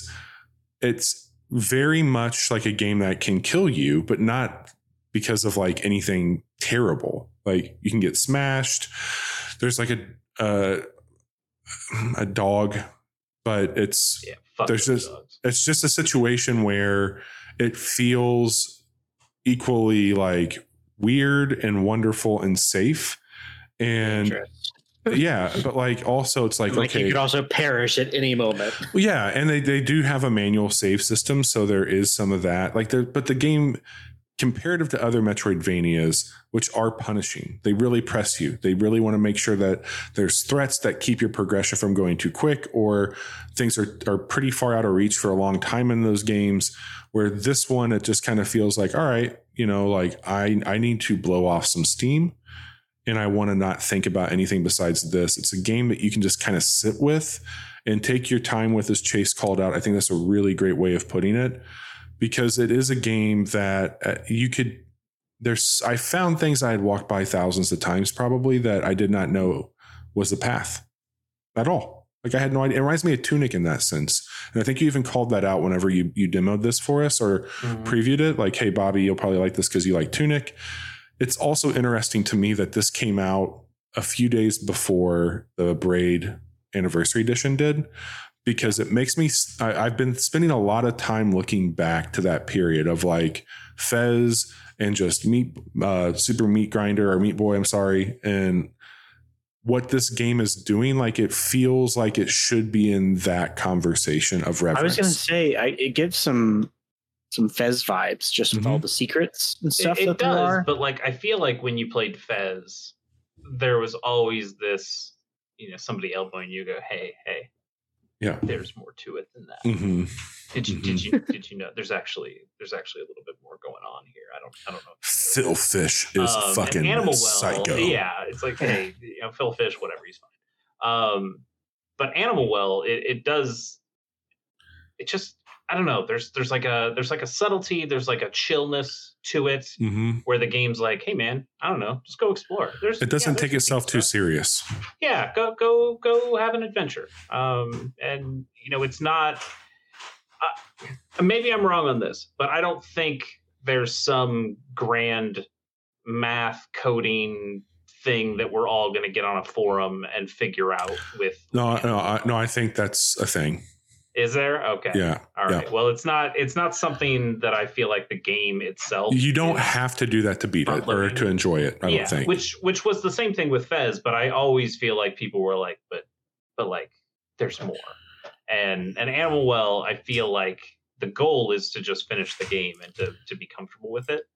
it's very much like a game that can kill you, but not because of like anything terrible. Like you can get smashed. There's like a dog, but it's just a situation where it feels equally like weird and wonderful and safe. And yeah, but like also it's like okay, you could also perish at any moment. Well, yeah, and they do have a manual save system, so there is some of that. Like but the game, comparative to other Metroidvanias, which are punishing, they really press you. They really want to make sure that there's threats that keep your progression from going too quick, or things are pretty far out of reach for a long time in those games. Where this one, it just kind of feels like, all right, like I need to blow off some steam, and I want to not think about anything besides this. It's a game that you can just kind of sit with and take your time with, as Chase called out. I think that's a really great way of putting it, because it is a game that I found things I had walked by thousands of times probably that I did not know was the path at all. Like I had no idea. It reminds me of Tunic in that sense. And I think you even called that out whenever you demoed this for us or previewed it. Like, hey, Bobby, you'll probably like this because you like Tunic. It's also interesting to me that this came out a few days before the Braid Anniversary Edition did, because it makes me, I've been spending a lot of time looking back to that period of like Fez and just Super Meat Grinder, or Meat Boy, I'm sorry. And what this game is doing, like it feels like it should be in that conversation of reference. I was going to say, it gives some Fez vibes just with all the secrets and stuff. It does, but like I feel like when you played Fez, there was always this, somebody elbowing you, go, hey. Yeah, there's more to it than that. Mm-hmm. Did you know? There's actually a little bit more going on here. I don't know. Phil Fish is fucking Animal psycho. Yeah, it's like, hey, Phil Fish, whatever, he's fine. But Animal Well, it does. It just, I don't know. There's like a subtlety. There's like a chillness to it, where the game's like, hey man, I don't know, just go explore. It doesn't take itself too serious. Yeah, go have an adventure. And it's not. Maybe I'm wrong on this, but I don't think there's some grand math coding thing that we're all going to get on a forum and figure out with. No, I think that's a thing. Is there? Okay. Yeah. All right. Yeah. Well, it's not something that I feel like the game itself. You don't have to do that to beat it or to enjoy it. I don't think. Which was the same thing with Fez, but I always feel like people were like, but like there's more. And Animal Well, I feel like the goal is to just finish the game and to be comfortable with it.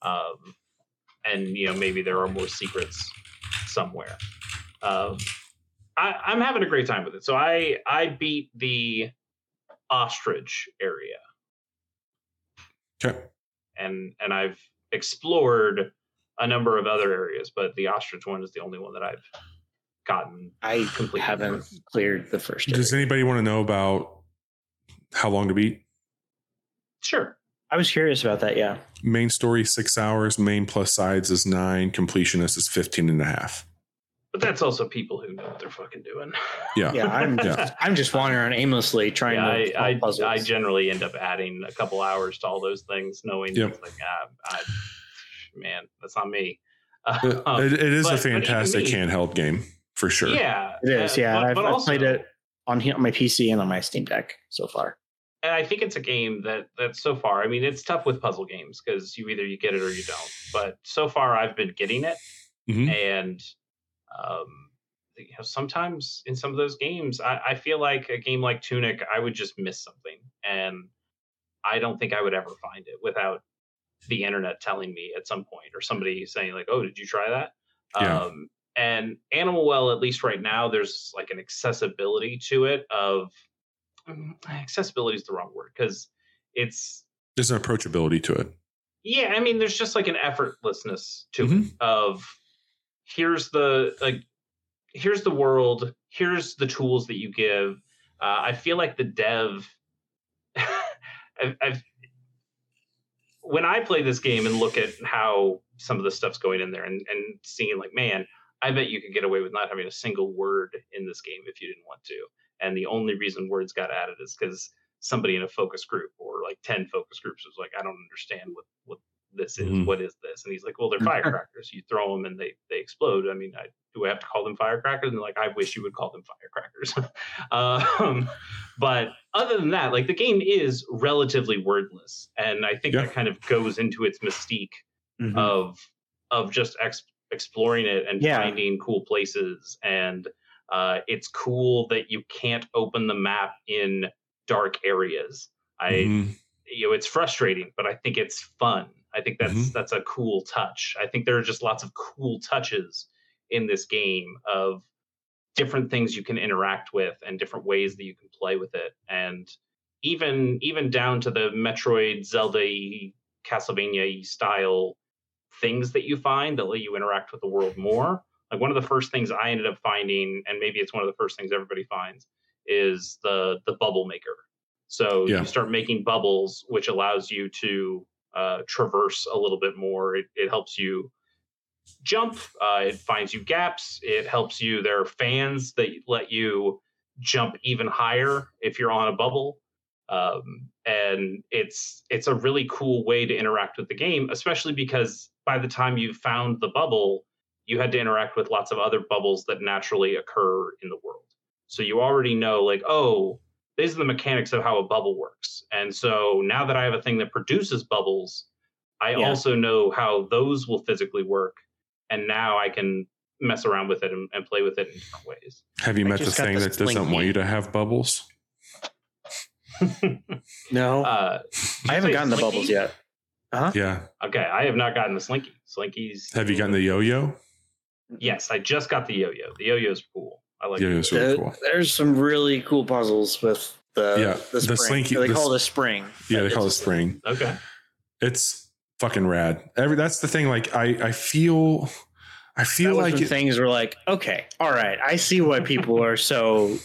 And maybe there are more secrets somewhere. I'm having a great time with it. So I beat the ostrich area. Okay. And I've explored a number of other areas, but the ostrich one is the only one that I've gotten. I haven't cleared the first area. Does anybody want to know about how long to beat? Sure. I was curious about that, yeah. Main story, 6 hours. Main plus sides is 9. Completionist is 15.5. But that's also people who know what they're fucking doing. Yeah. Yeah, I'm just wandering around aimlessly trying to solve puzzles. I generally end up adding a couple hours to all those things, knowing it's like, man, that's not me. It is a fantastic handheld game for sure. Yeah, it is. Yeah, I've played it on my PC and on my Steam Deck so far. And I think it's a game that so far, I mean, it's tough with puzzle games because you either get it or you don't. But so far, I've been getting it, and sometimes in some of those games, I feel like a game like Tunic, I would just miss something, and I don't think I would ever find it without the internet telling me at some point, or somebody saying like, "Oh, did you try that?" Yeah. And Animal Well, at least right now, there's like an accessibility to it. Accessibility is the wrong word because there's an approachability to it. Yeah, I mean, there's just like an effortlessness to it of here's the world, here's the tools that you give. I feel like the dev, when I play this game and look at how some of the stuff's going in there and seeing like, man, I bet you could get away with not having a single word in this game if you didn't want to. And the only reason words got added is because somebody in a focus group or like 10 focus groups was like, I don't understand what this is. What is this? And he's like, well, they're firecrackers. You throw them and they explode. I mean, do I have to call them firecrackers? And like, I wish you would call them firecrackers. But other than that, like the game is relatively wordless, and I think that kind of goes into its mystique of just exploring it and finding cool places. And it's cool that you can't open the map in dark areas. It's frustrating, but I think it's fun. I think that's a cool touch. I think there are just lots of cool touches in this game of different things you can interact with and different ways that you can play with it. And even down to the Metroid, Zelda, Castlevania style things that you find that let you interact with the world more. Like one of the first things I ended up finding, and maybe it's one of the first things everybody finds, is the bubble maker. So you start making bubbles, which allows you to traverse a little bit more. It helps you jump. It finds you gaps. It helps you. There are fans that let you jump even higher if you're on a bubble. And it's a really cool way to interact with the game, especially because by the time you found the bubble, you had to interact with lots of other bubbles that naturally occur in the world. So you already know, like, oh, these are the mechanics of how a bubble works. And so now that I have a thing that produces bubbles, I also know how those will physically work. And now I can mess around with it and play with it in different ways. Have you met the thing that doesn't want you to have bubbles? No. I haven't gotten the bubbles yet. Yeah. Okay, I have not gotten the Slinky. Slinky's. Have you gotten the yo-yo? Yes, I just got the yo-yo. The yo-yo's cool. I like yo-yo's really cool. There's some really cool puzzles with the spring. Slinky. They call it a spring. Yeah, they call it a spring. Okay. It's fucking rad. That's the thing. Like I feel like things were like, okay, all right, I see why people are so.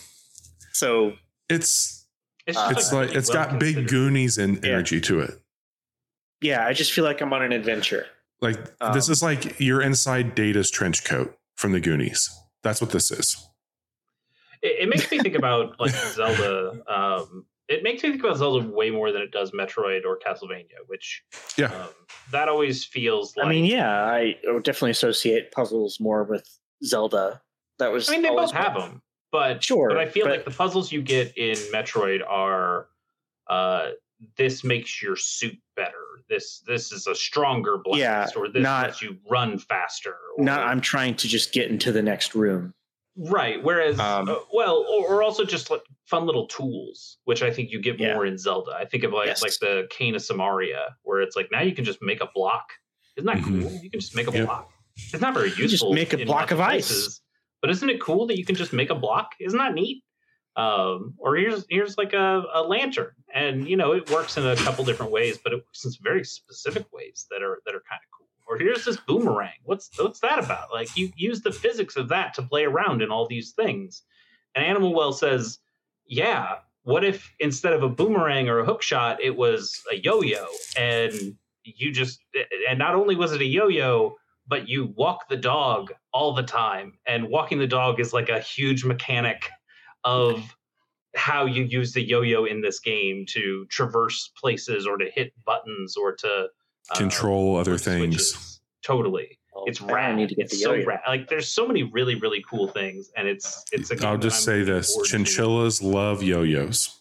It's like it's got big Goonies and energy to it. Yeah, I just feel like I'm on an adventure. Like this is like you're inside Data's trench coat from the Goonies. That's what this is. It makes me think about like Zelda. It makes me think about Zelda way more than it does Metroid or Castlevania, which that always feels like. I mean, I would definitely associate puzzles more with Zelda. That was. I mean, they both have them, but sure. But I feel like the puzzles you get in Metroid are. This makes your suit better. This is a stronger blast, or this lets you run faster. I'm trying to just get into the next room. Right. Whereas, or also just like fun little tools, which I think you get more in Zelda. I think of like the Cane of Samaria, where it's like now you can just make a block. Isn't that cool? You can just make a block. It's not very useful. Just make a block of ice. But isn't it cool that you can just make a block? Isn't that neat? Or here's like a lantern, and it works in a couple different ways, but it works in some very specific ways that are kind of cool. Or here's this boomerang. What's that about? Like you use the physics of that to play around in all these things. And Animal Well says, yeah, what if instead of a boomerang or a hook shot, it was a yo-yo, and not only was it a yo-yo, but you walk the dog all the time, and walking the dog is like a huge mechanic of how you use the yo-yo in this game to traverse places or to hit buttons or to control other things. Switches. Totally. It's rad. I need to get the yo-yo. So rad. Like there's so many really, really cool things, and it's a game. I'll just say this. Chinchillas love yo-yos.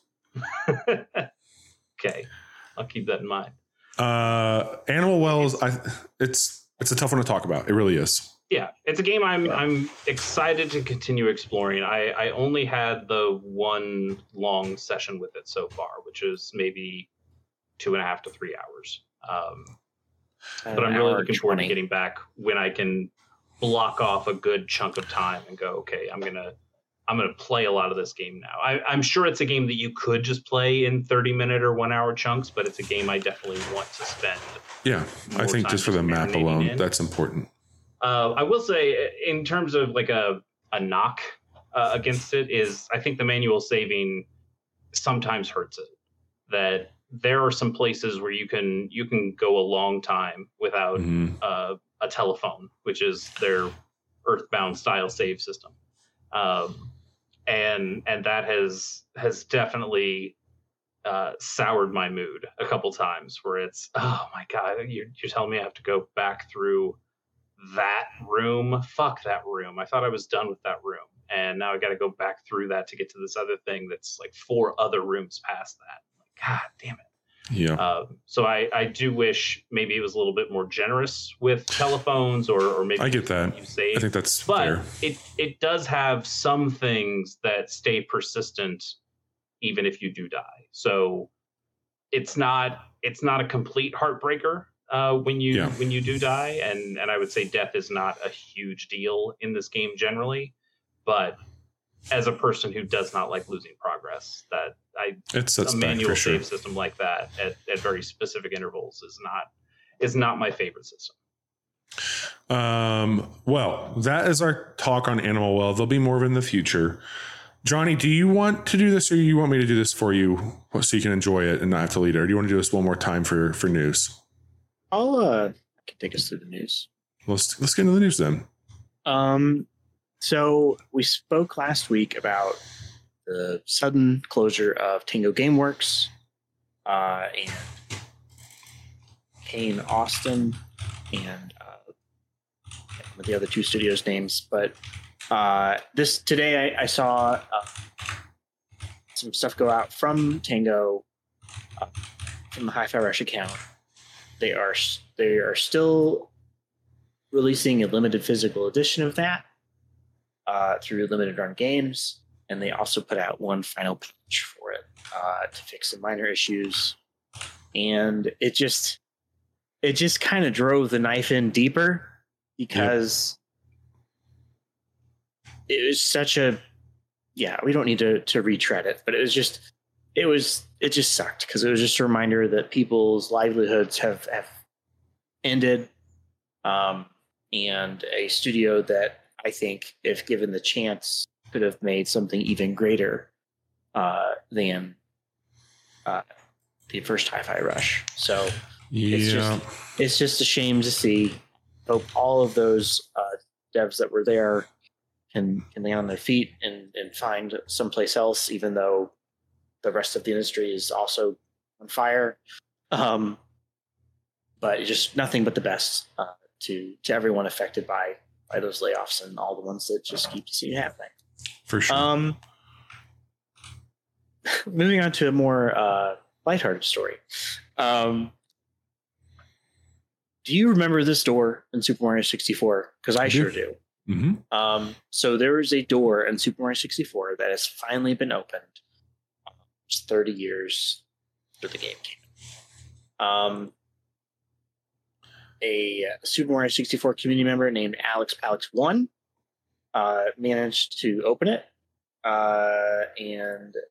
Okay. I'll keep that in mind. Animal Wells, it's a tough one to talk about. It really is. Yeah, it's a game I'm excited to continue exploring. I only had the one long session with it so far, which is maybe 2.5 to 3 hours. But I'm really looking forward to getting back when I can block off a good chunk of time and go, okay, I'm gonna play a lot of this game now. I'm sure it's a game that you could just play in 30-minute or 1 hour chunks, but it's a game I definitely want to spend. Yeah, I think just for the map alone, that's important. I will say, in terms of like a knock against it, is I think the manual saving sometimes hurts it. That there are some places where you can go a long time without a telephone, which is their Earthbound style save system, and that has definitely soured my mood a couple times. Where it's, oh my god, you're telling me I have to go back through that room? Fuck that room. I thought I was done with that room. and now I got to go back through that to get to this other thing that's like 4 other rooms past that. Like, God damn it. Yeah. So I do wish maybe it was a little bit more generous with telephones, or maybe I get that. you save. I think that's but fair. It does have some things that stay persistent even if you do die. So it's not a complete heartbreaker when you do die, and I would say death is not a huge deal in this game generally, but as a person who does not like losing progress, a manual save system like that at very specific intervals is not my favorite system. Well, that is our talk on Animal Well. There'll be more of it in the future. Johnny, do you want to do this, or you want me to do this for you so you can enjoy it and not have to lead it? Or do you want to do this one more time for news? I can take us through the news. Let's get into the news then. So we spoke last week about the sudden closure of Tango Gameworks and Kane Austin and the other 2 studios' names. But today I saw some stuff go out from Tango from the Hi-Fi Rush account. They are still releasing a limited physical edition of that through Limited Run Games, and they also put out one final patch for it to fix some minor issues. And it just kind of drove the knife in deeper because it was such a we don't need to retread it, but it just sucked because it was just a reminder that people's livelihoods have ended, and a studio that I think, if given the chance, could have made something even greater than the first Hi-Fi Rush. So it's just a shame to see. Hope all of those devs that were there can land on their feet and find someplace else, even though the rest of the industry is also on fire. But just nothing but the best to everyone affected by those layoffs and all the ones that just keep seeing happening. For sure. Moving on to a more lighthearted story. Do you remember this door in Super Mario 64? Because I sure do. Mm-hmm. So there is a door in Super Mario 64 that has finally been opened. It's 30 years after the game came. A Super Mario 64 community member named AlexPalex1 managed to open it, and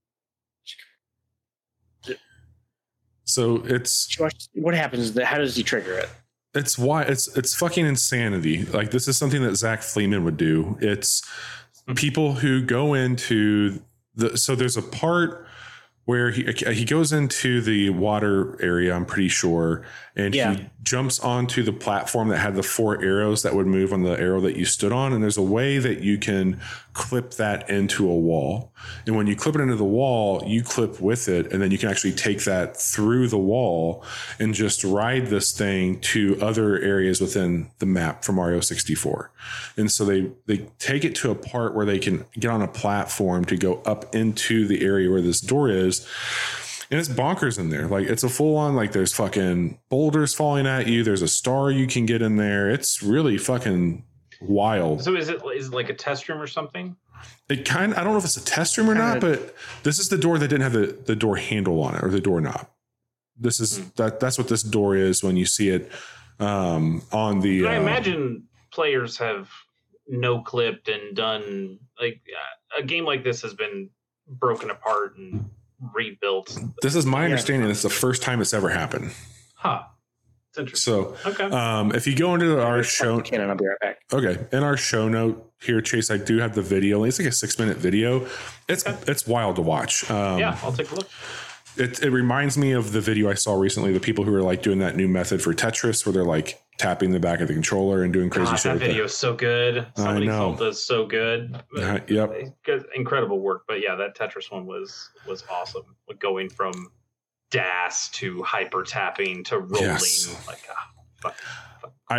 so it's what happens. How does he trigger it? It's why it's fucking insanity. Like, this is something that Zach Fleeman would do. It's people who go into so there's a part where he goes into the water area, I'm pretty sure, and he jumps onto the platform that had the 4 arrows that would move on the arrow that you stood on. And there's a way that you can clip that into a wall. And when you clip it into the wall, you clip with it, and then you can actually take that through the wall and just ride this thing to other areas within the map for Mario 64. And so they take it to a part where they can get on a platform to go up into the area where this door is. And it's bonkers in there. Like, it's a full on, like, there's fucking boulders falling at you. There's a star you can get in there. It's really fucking wild. So is it like a test room or something? I don't know if it's a test room or not, but this is the door that didn't have the door handle on it, or the doorknob. This is that's what this door is when you see it on the. But I imagine players have no clipped and done, like, a game like this has been broken apart and rebuilt. This is my understanding. It's the first time it's ever happened. Huh. It's interesting. So, okay. If you go into our show, I'll be right back. Okay, in our show note here, Chase, I do have the video. It's like a 6-minute video. It's wild to watch. I'll take a look. It reminds me of the video I saw recently. The people who are like doing that new method for Tetris, where they're like tapping the back of the controller and doing crazy shit. That video is so good. Somebody told us so good. Yep. Incredible work. But yeah, that Tetris one was awesome. Like, going from DAS to hyper tapping to rolling. Yes. Like, fuck.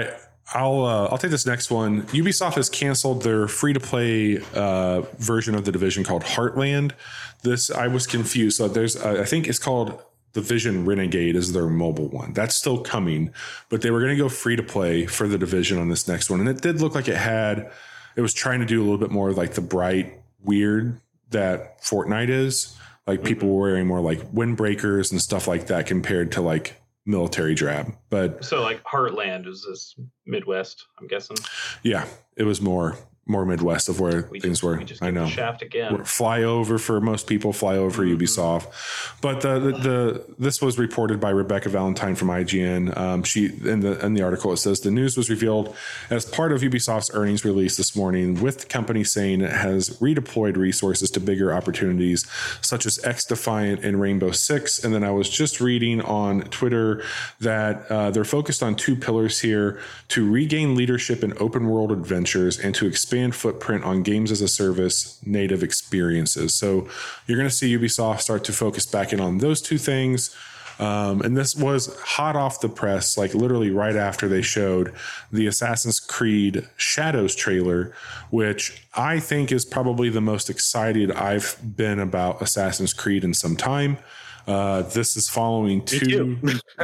I'll take this next one. Ubisoft has canceled their free-to-play version of The Division called Heartland. This, I was confused. So there's, I think it's called Division Renegade is their mobile one. That's still coming, but they were going to go free-to-play for The Division on this next one. And it did look like it was trying to do a little bit more like the bright, weird that Fortnite is. Like people were wearing more like windbreakers and stuff like that compared to like military drab. But so like Heartland is this Midwest, I'm guessing. Yeah, it was more Midwest of where things were. I know. Shaft again. Flyover for most people, flyover for Ubisoft. But this was reported by Rebecca Valentine from IGN. She in the article it says the news was revealed as part of Ubisoft's earnings release this morning, with the company saying it has redeployed resources to bigger opportunities such as XDefiant and Rainbow Six. And then I was just reading on Twitter that they're focused on two pillars here: to regain leadership in open world adventures and to expand footprint on games as a service native experiences. So you're going to see Ubisoft start to focus back in on those two things. And this was hot off the press, like literally right after they showed the Assassin's Creed Shadows trailer, which I think is probably the most excited I've been about Assassin's Creed in some time. This is following two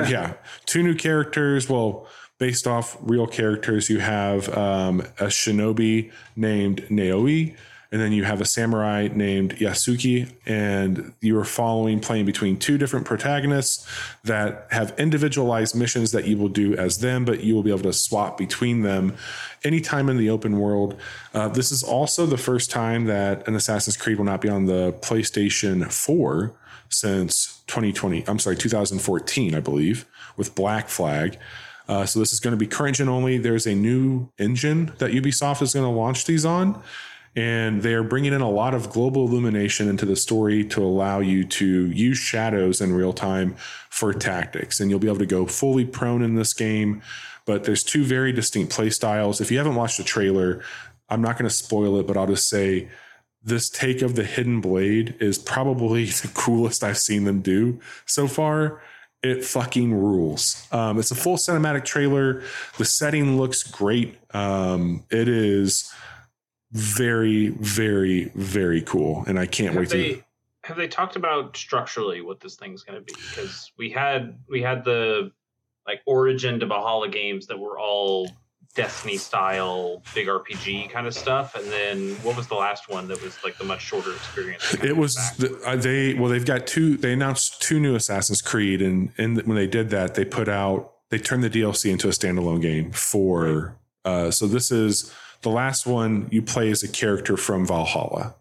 new characters. Well, based off real characters. You have a shinobi named Naoi, and then you have a samurai named Yasuki, and you are playing between two different protagonists that have individualized missions that you will do as them, but you will be able to swap between them anytime in the open world. This is also the first time that an Assassin's Creed will not be on the PlayStation 4 since 2014, I believe, with Black Flag. So this is going to be current gen only. There's a new engine that Ubisoft is going to launch these on, and they're bringing in a lot of global illumination into the story to allow you to use shadows in real time for tactics. And you'll be able to go fully prone in this game, but there's two very distinct play styles. If you haven't watched the trailer, I'm not going to spoil it, but I'll just say this take of the hidden blade is probably the coolest I've seen them do so far. It fucking rules. It's a full cinematic trailer. The setting looks great. It is very, very, very cool. And I can't wait to... Have they talked about structurally what this thing's going to be? Because we had the like Origin to Valhalla games that were all Destiny style, big RPG kind of stuff, and then what was the last one that was like the much shorter experience? It was they've got two. They announced two new Assassin's Creed, and when they did that, they turned the DLC into a standalone game for. So this is the last one. You play as a character from Valhalla.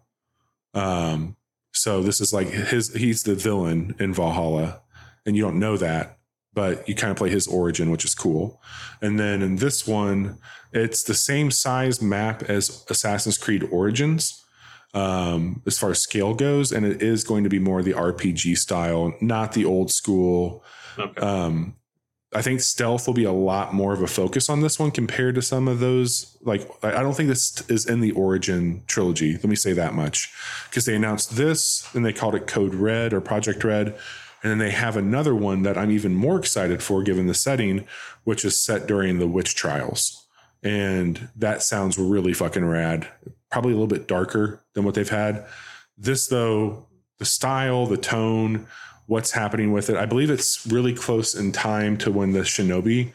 So this is like he's the villain in Valhalla, and you don't know that, but you kind of play his origin, which is cool. And then in this one, it's the same size map as Assassin's Creed Origins as far as scale goes. And it is going to be more the RPG style, not the old school. Okay. I think stealth will be a lot more of a focus on this one compared to some of those. Like, I don't think this is in the Origin trilogy. Let me say that much, because they announced this and they called it Code Red or Project Red. And then they have another one that I'm even more excited for given the setting, which is set during the witch trials. And that sounds really fucking rad. Probably a little bit darker than what they've had. This, though, the style, the tone, what's happening with it, I believe it's really close in time to when the Shogun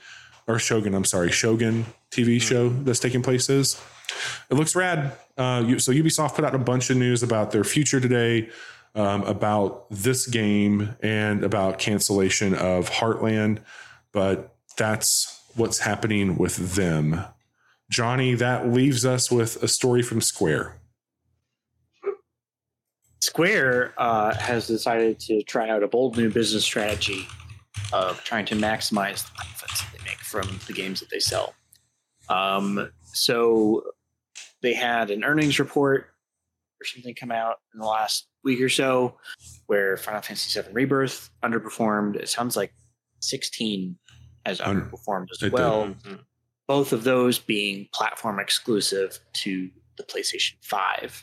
TV show that's taking place is. It looks rad. So Ubisoft put out a bunch of news about their future today. About this game and about cancellation of Heartland, but that's what's happening with them. Johnny, that leaves us with a story from Square. Square has decided to try out a bold new business strategy of trying to maximize the profits that they make from the games that they sell. So they had an earnings report or something come out in the last week or so where Final Fantasy VII Rebirth underperformed. It sounds like 16 has underperformed as well. Mm-hmm. Both of those being platform exclusive to the PlayStation 5.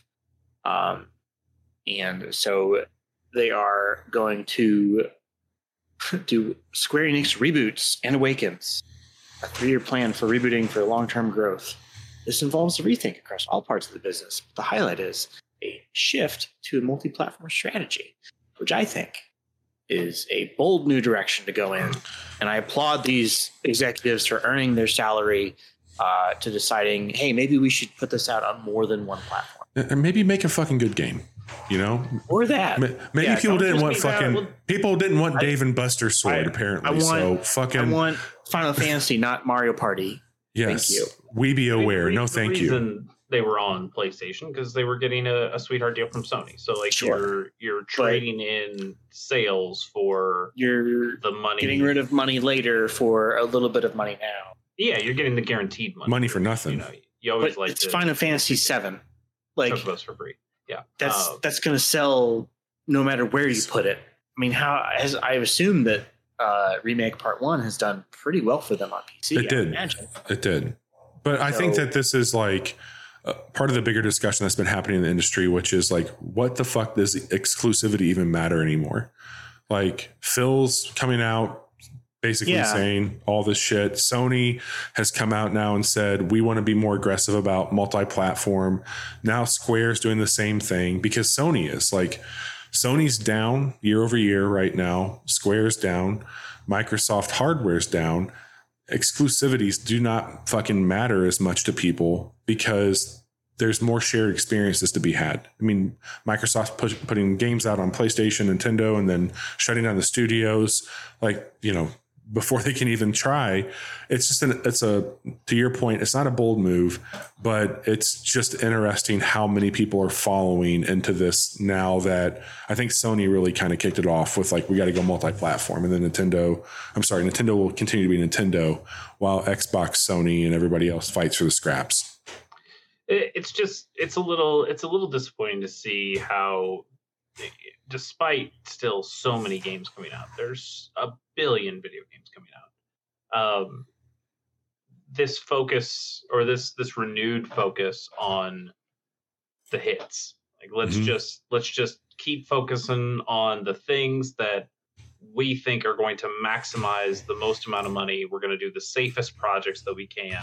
And so they are going to do Square Enix reboots and Awakens a 3-year plan for rebooting for long-term growth. This involves a rethink across all parts of the business. The highlight is a shift to a multi-platform strategy, which I think is a bold new direction to go in. And I applaud these executives for earning their salary to deciding, hey, maybe we should put this out on more than one platform. And maybe make a fucking good game, you know? Or that. Maybe people didn't want people didn't want Dave and Buster's sword, apparently. I want Final Fantasy, not Mario Party. Yes. Thank you. We be aware. No, thank you. They were on PlayStation because they were getting a sweetheart deal from Sony. So like you're trading in sales for the money, getting rid of money later for a little bit of money now. Yeah, you're getting the guaranteed money for nothing. You know, you always like it's Final Fantasy VII. Like those for free. Yeah, that's going to sell no matter where you put it. I mean, I assume that Remake Part 1 has done pretty well for them on PC. It did. But I think that this is like part of the bigger discussion that's been happening in the industry, which is like, what the fuck does exclusivity even matter anymore? Like Phil's coming out basically saying all this shit. Sony has come out now and said, we want to be more aggressive about multi-platform. Now Square's doing the same thing because Sony's down year over year right now. Square's down. Microsoft hardware's down. Exclusivities do not fucking matter as much to people because there's more shared experiences to be had. I mean, Microsoft putting games out on PlayStation, Nintendo, and then shutting down the studios, before they can even try. It's just to your point, it's not a bold move, but it's just interesting how many people are following into this now that I think Sony really kind of kicked it off with like, we got to go multi-platform, and then Nintendo will continue to be Nintendo while Xbox, Sony, and everybody else fights for the scraps. It's a little disappointing to see how, despite still so many games coming out, there's a billion video games coming out. This focus, or this renewed focus on the hits, like let's just keep focusing on the things that we think are going to maximize the most amount of money. We're going to do the safest projects that we can,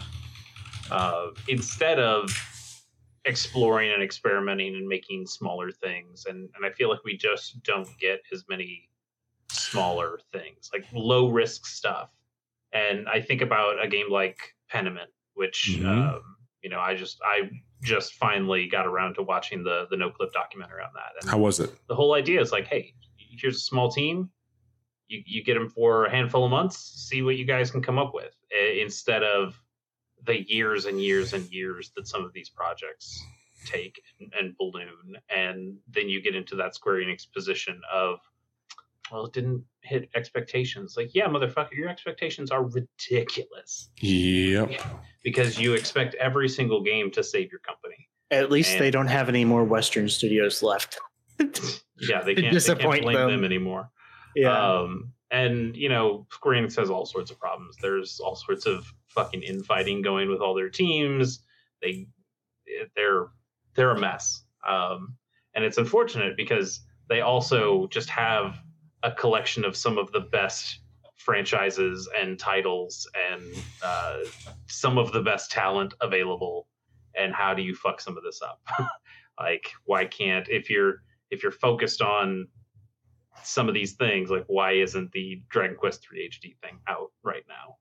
instead of exploring and experimenting and making smaller things. And I feel like we just don't get as many smaller things, like low risk stuff. And I think about a game like Pentiment, which, I just finally got around to watching the No Clip documentary on that. And how was it? The whole idea is like, hey, here's a small team. You get them for a handful of months, see what you guys can come up with, instead of the years and years and years that some of these projects take and balloon. And then you get into that Square Enix position of, well, it didn't hit expectations. Like, yeah, motherfucker, your expectations are ridiculous. Yep. Because you expect every single game to save your company. At least they don't have any more Western studios left. Yeah, they can't blame them anymore. Yeah. And, Square Enix has all sorts of problems. There's all sorts of fucking infighting going with all their teams. They're a mess. And it's unfortunate because they also just have a collection of some of the best franchises and titles and some of the best talent available. And how do you fuck some of this up? Like, why can't, if you're focused on some of these things, like why isn't the Dragon Quest 3 HD thing out right now?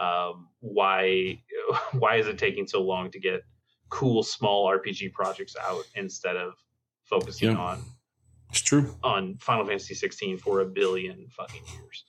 Why is it taking so long to get cool small RPG projects out instead of focusing on it's true on Final Fantasy 16 for a billion fucking years?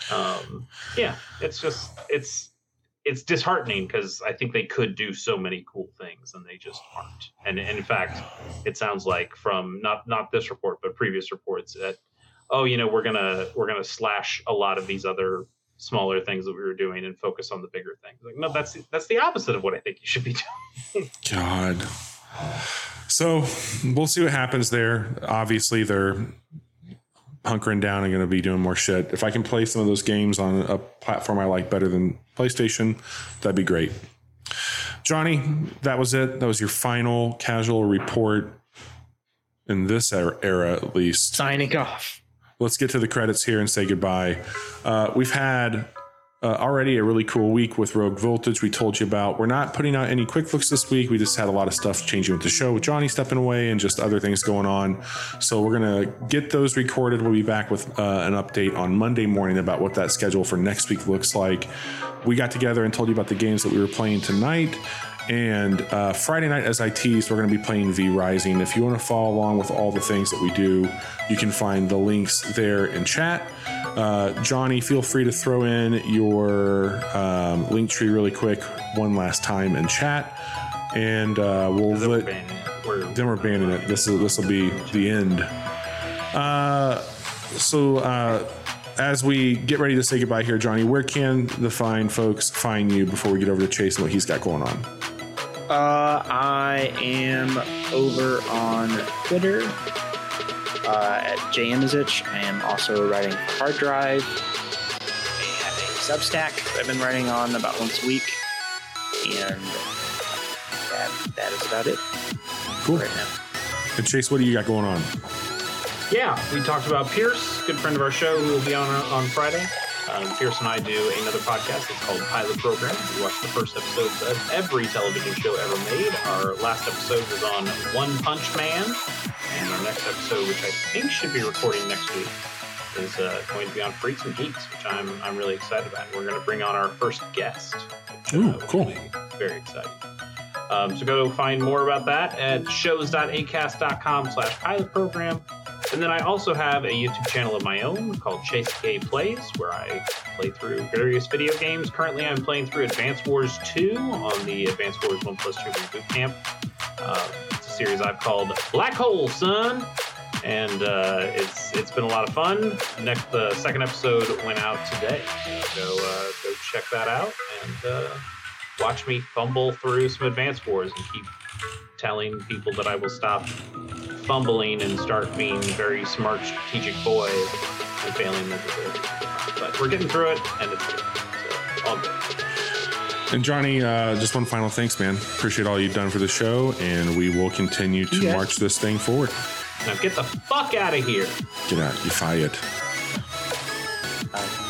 It's disheartening because I think they could do so many cool things and they just aren't. And in fact, it sounds like from not this report but previous reports that, we're gonna slash a lot of these other smaller things that we were doing and focus on the bigger things. Like, no, that's the opposite of what I think you should be doing. God. So we'll see what happens there. Obviously, they're hunkering down and going to be doing more shit. If I can play some of those games on a platform I like better than PlayStation, that'd be great. Johnny, that was it. That was your final casual report in this era, at least. Signing off. Let's get to the credits here and say goodbye. We've had already a really cool week with Rogue Voltage we told you about. We're not putting out any quick looks this week. We just had a lot of stuff changing with the show, with Johnny stepping away and just other things going on. So we're going to get those recorded. We'll be back with an update on Monday morning about what that schedule for next week looks like. We got together and told you about the games that we were playing tonight. And Friday night, as I teased, we're going to be playing V Rising. If you want to follow along with all the things that we do, you can find the links there in chat. Johnny, feel free to throw in your link tree really quick one last time in chat, and we'll then we're banning it. This will be the end. So as we get ready to say goodbye here, Johnny, where can the fine folks find you before we get over to Chase and what he's got going on? I am over on Twitter at JMizich. I am also writing for Hard Drive. I have a Substack that I've been writing on about once a week. And that is about it. Cool. Right now. And Chase, what do you got going on? Yeah, we talked about Pierce, good friend of our show, who will be on Friday. Pierce and I do another podcast. It's called Pilot Program. We watch the first episodes of every television show ever made. Our last episode was on One Punch Man. And our next episode, which I think should be recording next week, is going to be on Freaks and Geeks, which I'm really excited about. We're going to bring on our first guest. Which, cool. Very exciting. So go find more about that at shows.acast.com/pilot program. And then I also have a YouTube channel of my own called Chase K Plays, where I play through various video games. Currently, I'm playing through Advance Wars 2 on the Advance Wars 1+2 Reboot Camp. It's a series I've called Black Hole, son! And it's been a lot of fun. The second episode went out today. So go check that out and watch me fumble through some Advance Wars and keep telling people that I will stop fumbling and start being very smart, strategic boy and failing miserably. But we're getting through it, and it's good. So, all good. And Johnny, just one final thanks, man. Appreciate all you've done for the show, and we will continue to march this thing forward. Now get the fuck out of here. Get out. You fired. Bye.